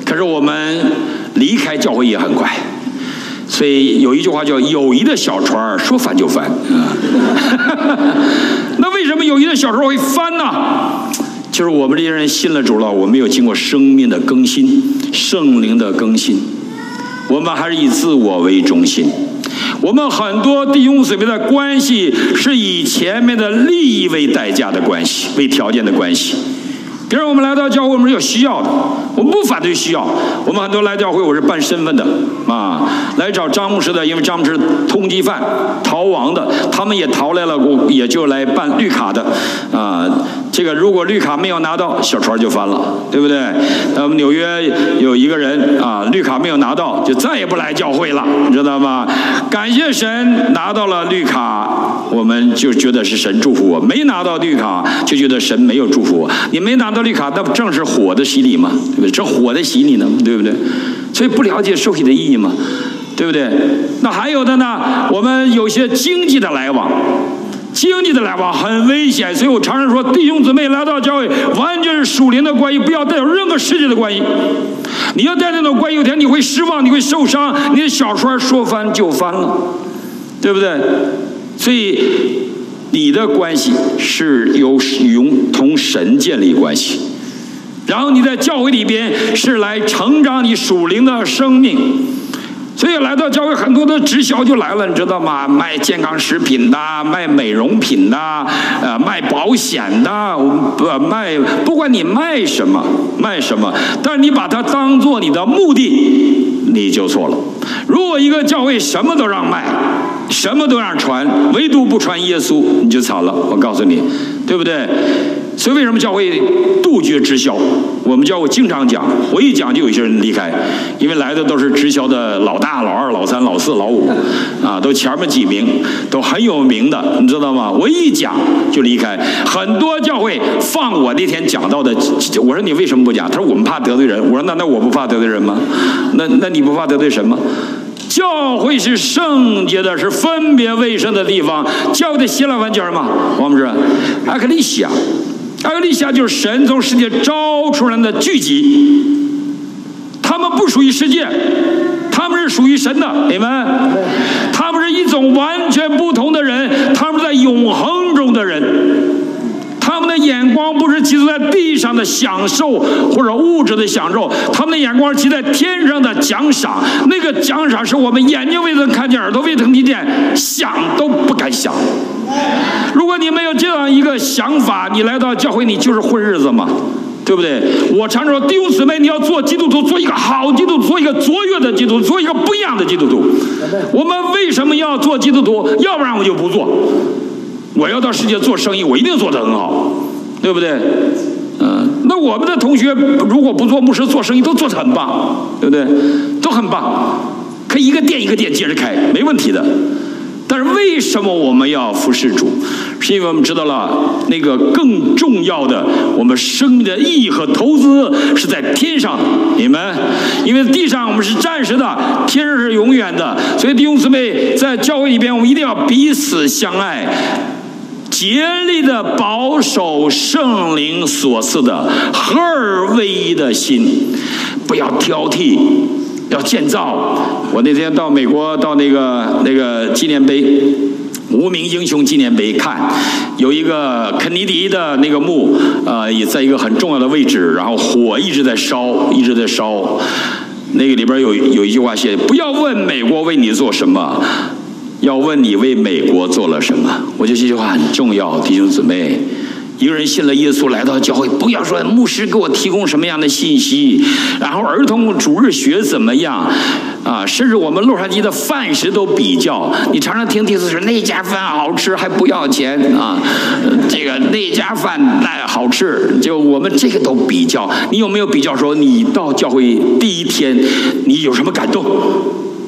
可是我们离开教会也很快。所以有一句话叫友谊的小船说翻就翻啊。那为什么友谊的小船会翻呢？就是我们这些人信了主了，我们有经过生命的更新，圣灵的更新，我们还是以自我为中心。我们很多弟兄姊妹的关系是以前面的利益为代价的关系，为条件的关系。比如我们来到教会，我们是有需要的，我们不反对需要。我们很多来教会，我是办身份的啊，来找张牧师的，因为张牧师通缉犯逃亡的，他们也逃来了，也就来办绿卡的啊。这个如果绿卡没有拿到，小船就翻了，对不对？我们纽约有一个人啊，绿卡没有拿到，就再也不来教会了，你知道吗？感谢神拿到了绿卡，我们就觉得是神祝福我；没拿到绿卡，就觉得神没有祝福我。你没拿到绿卡，那不正是火的洗礼吗？对不对？这火的洗礼呢，对不对？所以不了解受洗的意义嘛，对不对？那还有的呢，我们有些经济的来往。经济的来往很危险，所以我常常说，弟兄姊妹来到教会，完全是属灵的关系，不要带有任何世界的关系。你要带那种关系，有天你会失望，你会受伤，你的小船说翻就翻了，对不对？所以你的关系是同神建立关系，然后你在教会里边是来成长你属灵的生命。所以来到教会，很多的直销就来了，你知道吗？卖健康食品的，卖美容品的，卖保险的，不管你卖什么，但是你把它当做你的目的，你就错了。如果一个教会什么都让卖，什么都让传，唯独不传耶稣，你就惨了。我告诉你，对不对？所以为什么教会杜绝直销？我们教会经常讲，我一讲就有些人离开，因为来的都是直销的老大、老二、老三、老四、老五，啊，都前面几名，都很有名的，你知道吗？我一讲就离开。很多教会放我那天讲到的，我说你为什么不讲？他说我们怕得罪人。我说那我不怕得罪人吗？那你不怕得罪神吗？教会是圣洁的，是分别为圣的地方。教会的希腊文叫什么？我们说阿克利西亚。阿克利西亚就是神从世界招出来的聚集，他们不属于世界，他们是属于神的，你们，他们是一种完全不同的人，他们在永恒中的人，他们的眼光不是集中在地上的享受或者物质的享受，他们的眼光集在天上的奖赏。那个奖赏是我们眼睛未曾看见，耳朵未曾听见，想都不敢想。如果你没有这样一个想法，你来到教会，你就是混日子嘛，对不对？我常说，弟兄姊妹，你要做基督徒，做一个好基督徒，做一个卓越的基督徒，做一个不一样的基督徒。我们为什么要做基督徒？要不然我就不做。我要到世界做生意，我一定做得很好，对不对？那我们的同学如果不做牧师，做生意都做得很棒，对不对？都很棒，可以一个店一个店接着开，没问题的。但是为什么我们要服侍主？是因为我们知道了那个更重要的，我们生命的意义和投资是在天上的。你们，因为地上我们是暂时的，天上是永远的。所以弟兄姊妹，在教会里边，我们一定要彼此相爱，竭力的保守圣灵所赐的合而为一的心，不要挑剔，要建造。我那天到美国，到那个纪念碑，无名英雄纪念碑看，有一个肯尼迪的那个墓，也在一个很重要的位置，然后火一直在烧，一直在烧。那个里边有一句话写：不要问美国为你做什么，要问你为美国做了什么。我觉得这句话很重要，弟兄姊妹。一个人信了耶稣来到教会，不要说牧师给我提供什么样的信息，然后儿童主日学怎么样啊，甚至我们洛杉矶的饭食都比较。你常常听弟兄说那家饭好吃还不要钱啊，这个那家饭那好吃，就我们这个都比较。你有没有比较说你到教会第一天你有什么感动？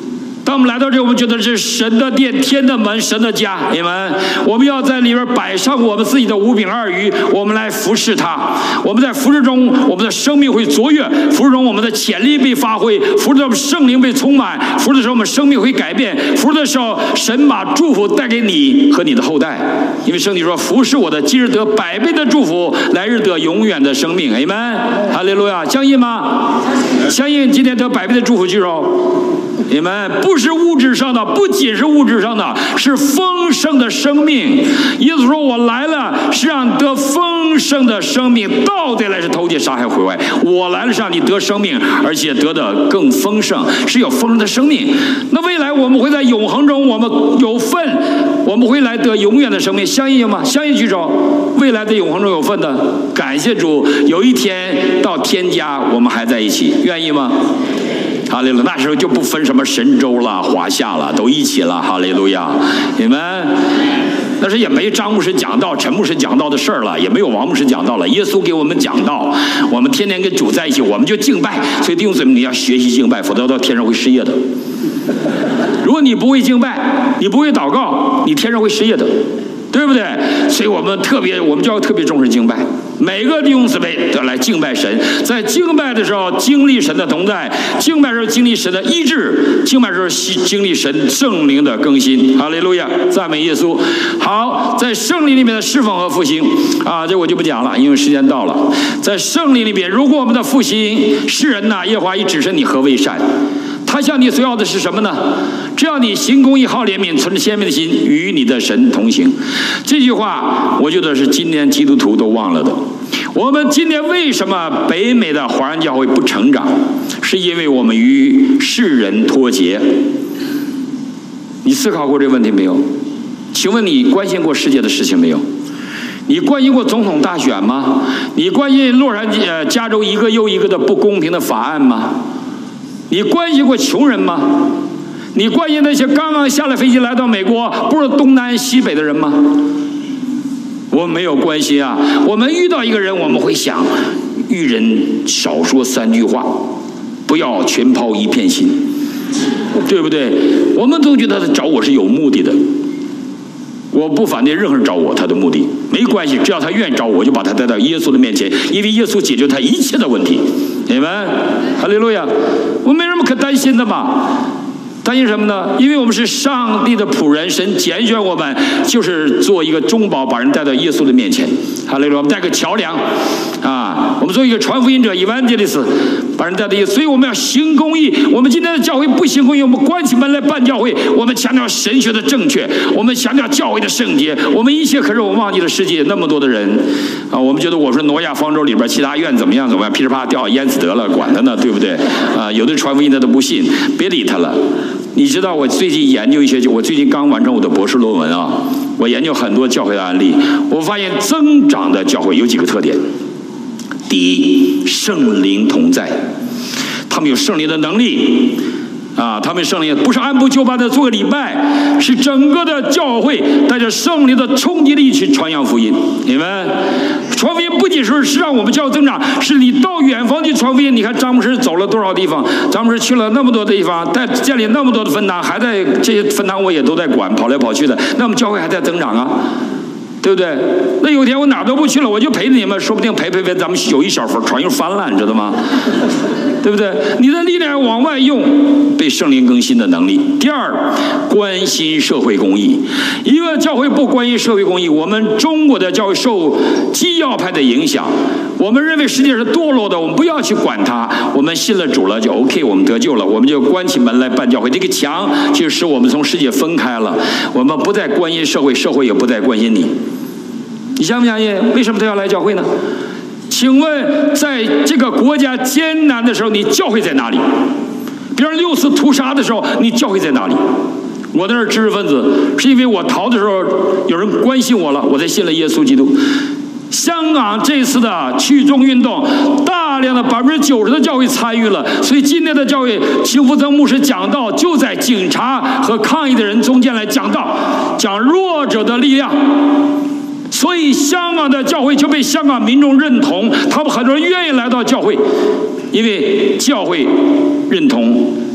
当我们来到这，我们觉得这是神的殿、天的门、神的家，你们，我们要在里边摆上我们自己的五饼二鱼，我们来服侍他。我们在服侍中，我们的生命会卓越；服侍中，我们的潜力被发挥；服侍中，圣灵被充满；服侍的时候，我们生命会改变；服侍的时候，神把祝福带给你和你的后代。因为圣经说：“服侍我的，今日得百倍的祝福，来日得永远的生命。”阿们，哈利路亚，相信吗？相信今天得百倍的祝福，举手。你们不是物质上的，不仅是物质上的，是丰盛的生命。耶稣说：“我来了，是让得丰盛的生命，盗贼来是偷窃、杀害、毁坏。我来了，是让你得生命，而且得的更丰盛，是有丰盛的生命。”那未来我们会在永恒中，我们有份，我们会来得永远的生命。相信吗？相信举手。未来的永恒中有份的，感谢主。有一天到天家，我们还在一起，愿意吗？哈利路亚，那时候就不分什么神州了、华夏了，都一起了。哈利路亚，你们那时也没张牧师讲道、陈牧师讲道的事儿了，也没有王牧师讲道了。耶稣给我们讲道，我们天天跟主在一起，我们就敬拜。所以弟兄姊妹，你要学习敬拜，否则到天上会失业的。如果你不会敬拜，你不会祷告，你天上会失业的，对不对？所以我们就要特别重视敬拜。每个弟兄姊妹都来敬拜神，在敬拜的时候经历神的同在，敬拜的时候经历神的医治，敬拜的时候经历神圣灵的更新。哈利路亚，赞美耶稣。好，在圣灵里面的侍奉和复兴啊，这我就不讲了，因为时间到了。在圣灵里面，如果我们的复兴，世人呐，耶和华已指示你何为善。他向你所要的是什么呢？只要你行公义、好怜悯、存着谦卑的心，与你的神同行。这句话，我觉得是今天基督徒都忘了的。我们今天为什么北美的华人教会不成长？是因为我们与世人脱节。你思考过这个问题没有？请问你关心过世界的事情没有？你关心过总统大选吗？你关心洛杉矶、加州一个又一个的不公平的法案吗？你关心过穷人吗？你关心那些刚刚下了飞机来到美国，不是东南西北的人吗？我们没有关心啊。我们遇到一个人，我们会想，遇人少说3句话，不要全抛一片心，对不对？我们都觉得他找我是有目的的。我不反对任何人找我，他的目的没关系，只要他愿意找我，就把他带到耶稣的面前，因为耶稣解决他一切的问题。你们，哈利路亚！我没什么可担心的嘛。担心什么呢？因为我们是上帝的仆人，神拣选我们，就是做一个中保，把人带到耶稣的面前。哈利路亚！我们带个桥梁啊，我们做一个传福音者 evangelist， 把人带到耶稣。所以我们要行公义。我们今天的教会不行公义，我们关起门来办教会。我们强调神学的正确，我们强调教会的圣洁，我们一切。可是我们忘记了世界那么多的人啊，我们觉得我说挪亚方舟里边其他院怎么样，噼里啪啦掉淹死得了，管他呢，对不对？啊，有的传福音的都不信，别理他了。你知道我最近研究一些，我最近刚完成我的博士论文啊，我研究很多教会的案例，我发现增长的教会有几个特点。第一，圣灵同在，他们有圣灵的能力啊，他们圣灵不是按部就班的做个礼拜，是整个的教会带着圣灵的冲击力去传扬福音。你们传福音不仅是让我们教会增长，是你到远方去传福音。你看张牧师走了多少地方，张牧师去了那么多的地方，建立那么多的分堂，还在这些分堂我也都在管，跑来跑去的，那么教会还在增长啊。对不对？那有一天我哪都不去了，我就陪着你们，说不定陪，咱们有一小份船又翻了，你知道吗？对不对？你的力量往外用，被圣灵更新的能力。第二，关心社会公益。一个教会不关心社会公益，我们中国的教会受基要派的影响，我们认为世界是堕落的，我们不要去管它。我们信了主了就 OK， 我们得救了，我们就关起门来办教会。这个墙就使我们从世界分开了，我们不再关心社会，社会也不再关心你。你相不相信？为什么他要来教会呢？请问，在这个国家艰难的时候，你教会在哪里？比如6次屠杀的时候，你教会在哪里？我那是知识分子，是因为我逃的时候有人关心我了，我才信了耶稣基督。香港这次的去中运动，大量的90%的教会参与了，所以今天的教会，邢福增牧师讲道就在警察和抗议的人中间来讲道，讲弱者的力量。所以香港的教会就被香港民众认同，他们很多人愿意来到教会，因为教会认同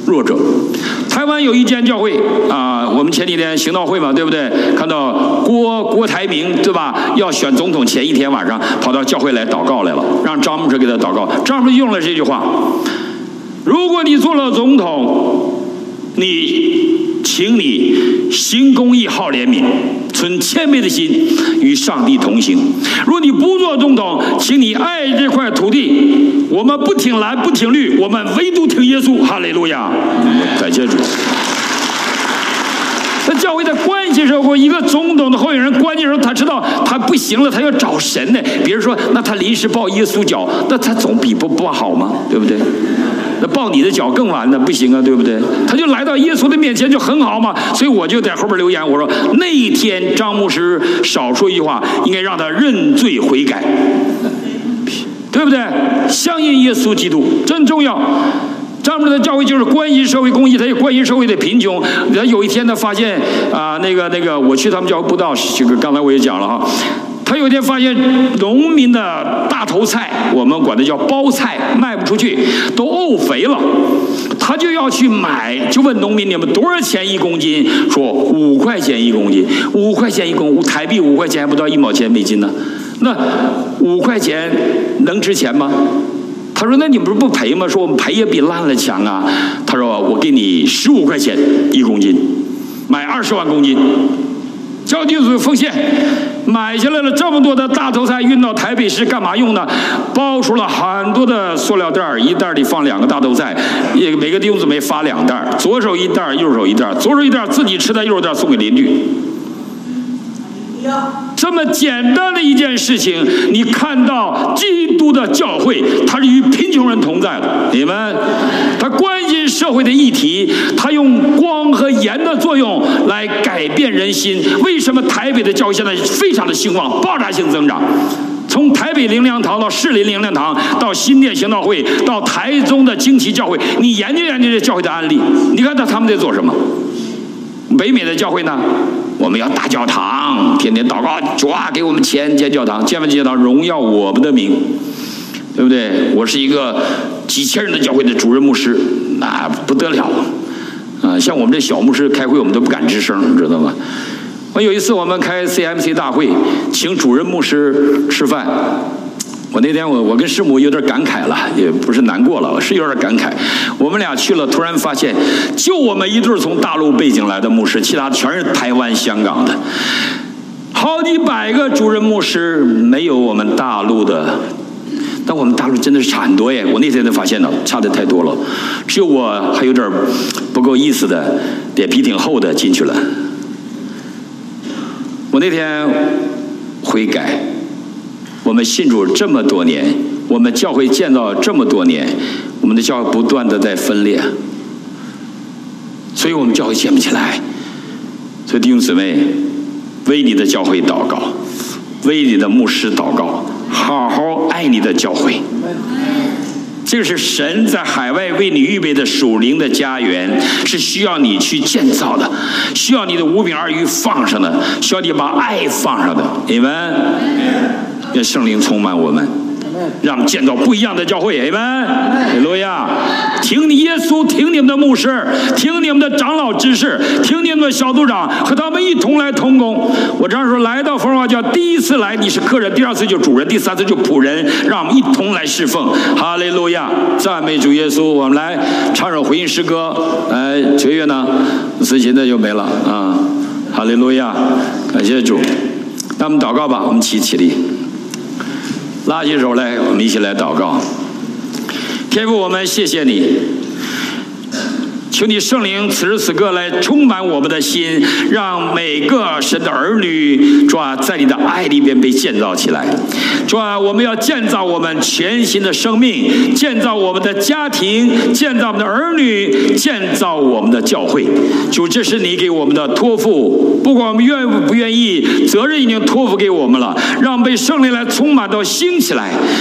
弱者。台湾有一间教会啊，我们前几天行道会嘛，对不对？看到郭台铭对吧？要选总统前一天晚上跑到教会来祷告来了，让张牧师给他祷告。张牧师用了这句话：如果你做了总统，请你行公义、好怜悯，存谦卑的心，与上帝同行。如果你不做总统，请你爱这块土地。我们不挺蓝，不挺绿，我们唯独挺耶稣。哈利路亚！感谢主。那教会的关系时候，一个总统的候选人关键时候，他知道他不行了，他要找神呢。比如说，那他临时抱耶稣脚，那他总比不好吗？对不对？那抱你的脚更完了，不行啊，对不对？他就来到耶稣的面前，就很好嘛。所以我就在后边留言，我说那一天张牧师少说一句话，应该让他认罪悔改，对不对？相信耶稣基督真重要。张牧师的教会就是关心社会公益，他也关心社会的贫穷。他有一天他发现那个我去他们教会布道，这个刚才我也讲了哈。他有一天发现农民的大头菜，我们管它叫包菜，卖不出去，都沤肥了。他就要去买，就问农民：“你们多少钱1公斤？”说5块钱1公斤，5块钱1公斤，台币5块钱还不到1毛钱美金呢。那5块钱能值钱吗？他说：“那你不赔吗？”说我们赔也比烂了强啊。他说：“我给你15块钱1公斤，买20万公斤。”教弟子奉献，买下来了这么多的大头菜，运到台北市干嘛用呢？包出了很多的塑料袋，一袋里放2个大头菜，每个弟兄姊妹发2袋，左手1袋，右手1袋，左手1袋自己吃的，右手1袋送给邻居。这么简单的一件事情，你看到基督的教会，它是与贫穷人同在的。你们，他关心社会的议题，他用光和盐的作用来改变人心。为什么台北的教会现在非常的兴旺，爆炸性增长？从台北灵粮堂到士林灵粮堂，到新店行道会，到台中的惊奇教会，你研究研究这教会的案例，你看他们在做什么？北美的教会呢？我们要大教堂，天天祷告，主啊，给我们钱建教堂，建完教堂荣耀我们的名，对不对？我是一个几千人的教会的主任牧师，那不得了啊！像我们这小牧师开会，我们都不敢吱声，知道吗？我有一次我们开 CMC 大会，请主任牧师吃饭。我那天我跟师母有点感慨了，也不是难过了，我是有点感慨。我们俩去了，突然发现，就我们一对从大陆背景来的牧师，其他全是台湾、香港的，好几百个主任牧师，没有我们大陆的。但我们大陆真的是差很多耶！我那天才发现了，差的太多了。只有我还有点不够意思的，脸皮挺厚的进去了。我那天悔改。我们信主这么多年，我们教会建造这么多年，我们的教会不断的在分裂，所以我们教会建不起来。所以弟兄姊妹，为你的教会祷告，为你的牧师祷告，好好爱你的教会。这是神在海外为你预备的属灵的家园，是需要你去建造的，需要你的5饼2鱼放上的，需要你把爱放上的。你们愿圣灵充满我们，让我们建造不一样的教会。阿们，哈利路亚！听你耶稣，听你们的牧师，听你们的长老执事，听你们的小组长，和他们一同来同工。我常说，来到风华教，第一次来你是客人，第2次就主人，第3次就仆人，让我们一同来侍奉。哈利路亚！赞美主耶稣！我们来唱首回应诗歌。这月呢，司琴的就没了啊！哈利路亚！感谢主。那我们祷告吧，我们起立。拉起手来，我们一起来祷告。天父，我们谢谢你，求你圣灵此时此刻来充满我们的心，让每个神的儿女，主啊，在你的爱里面被建造起来。主啊，我们要建造我们全新的生命，建造我们的家庭，建造我们的儿女，建造我们的教会。主，这是你给我们的托付，不管我们愿不愿意，责任已经托付给我们了，让我们被圣灵来充满到兴起来。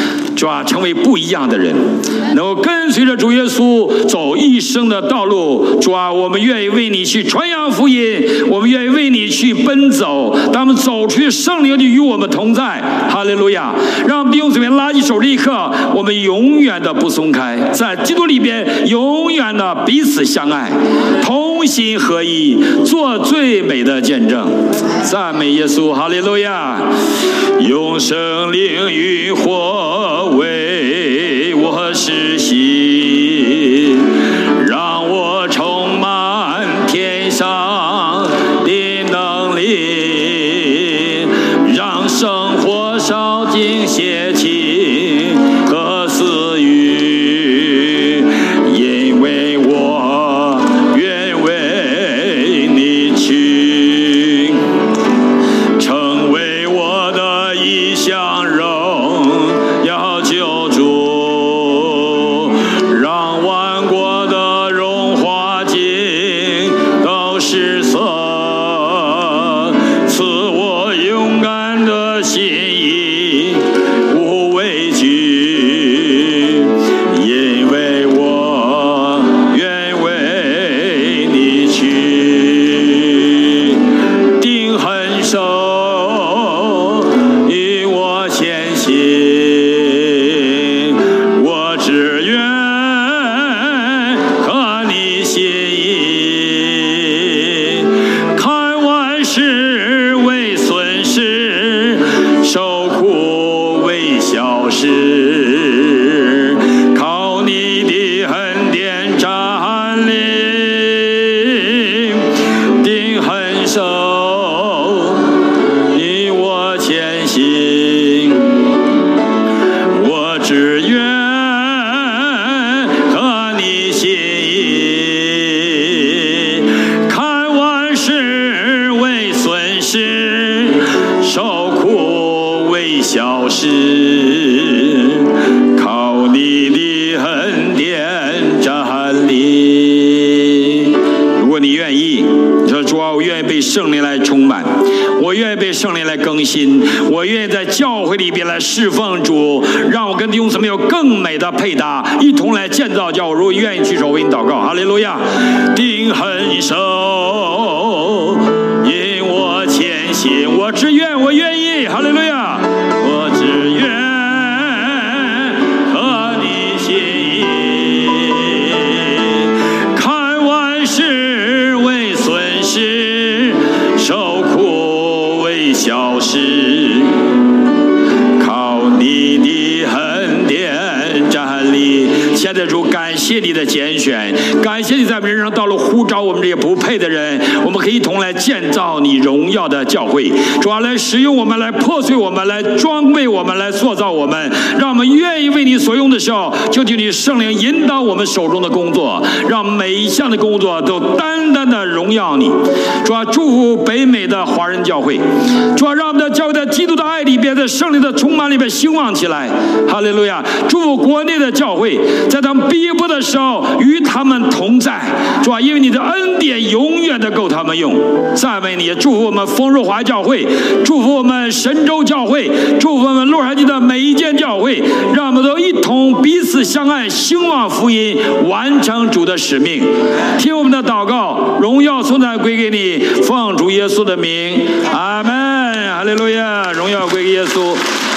主啊，成为不一样的人，能够跟随着主耶稣走一生的道路。主啊，我们愿意为你去传扬福音，我们愿意为你去奔走。当我们走出去，圣灵就与我们同在。哈利路亚！让我们弟兄姊妹拉起手这一刻，我们永远的不松开，在基督里边永远的彼此相爱，同心合一，做最美的见证。赞美耶稣！哈利路亚！用圣灵与火为我施洗，让我充满天上的能力，让生活烧尽邪气和私欲，因为我愿为你去，成为我的一项荣耀救主，让万国的荣华尽都失色，赐我勇敢的心意，无畏惧，因为我愿为你去，定恒守与我前行，我只愿和你心意，看万事为损失，受苦为小事，靠你的恩典站立，定恒守与我前行，我只愿和你心意，看万事为损失，受苦为小事，靠你的恩典站立。如果你愿意，你说主啊，我愿意被圣灵来充满，我愿意被圣灵来更新，我愿意在教会里边来侍奉主，让我跟弟兄姊妹有更美的配搭，一同来建造教会。如果愿意举手为你祷告，哈利路亚！定恒守因我前行，我只愿，我愿意，哈利路亚！我只愿和你心意，看万事为损失，受苦为小事，靠你的恩典站立。现在主，感谢你的拣选，感谢你在我们人生道路呼召我们这些不配的人，我们可以一同来建造你荣耀的教会。主啊，来使用我们，来破碎我们，来装备我们，来塑造我们，让我们愿意为你所用的时候，就求你圣灵引导我们手中的工作，让每一项的工作都单单的荣耀你。主啊，祝福北美的华人教会，主啊，让我们的教会在基督的爱里边，在圣灵的充满里边兴旺起来。哈利路亚！祝福国内的教会，在他们逼迫的时候与他们同在。主啊，因为你的恩典永远的够他们用。赞美你，祝福我们丰润华教会，祝福我们神州教会，祝福我们洛杉矶的每一间教会，让我们都一同彼此相爱，兴旺福音，完成主的使命。听我们的祷告，荣耀颂赞归给你，奉主耶稣的名，阿门。哈利路亚，荣耀归给耶稣。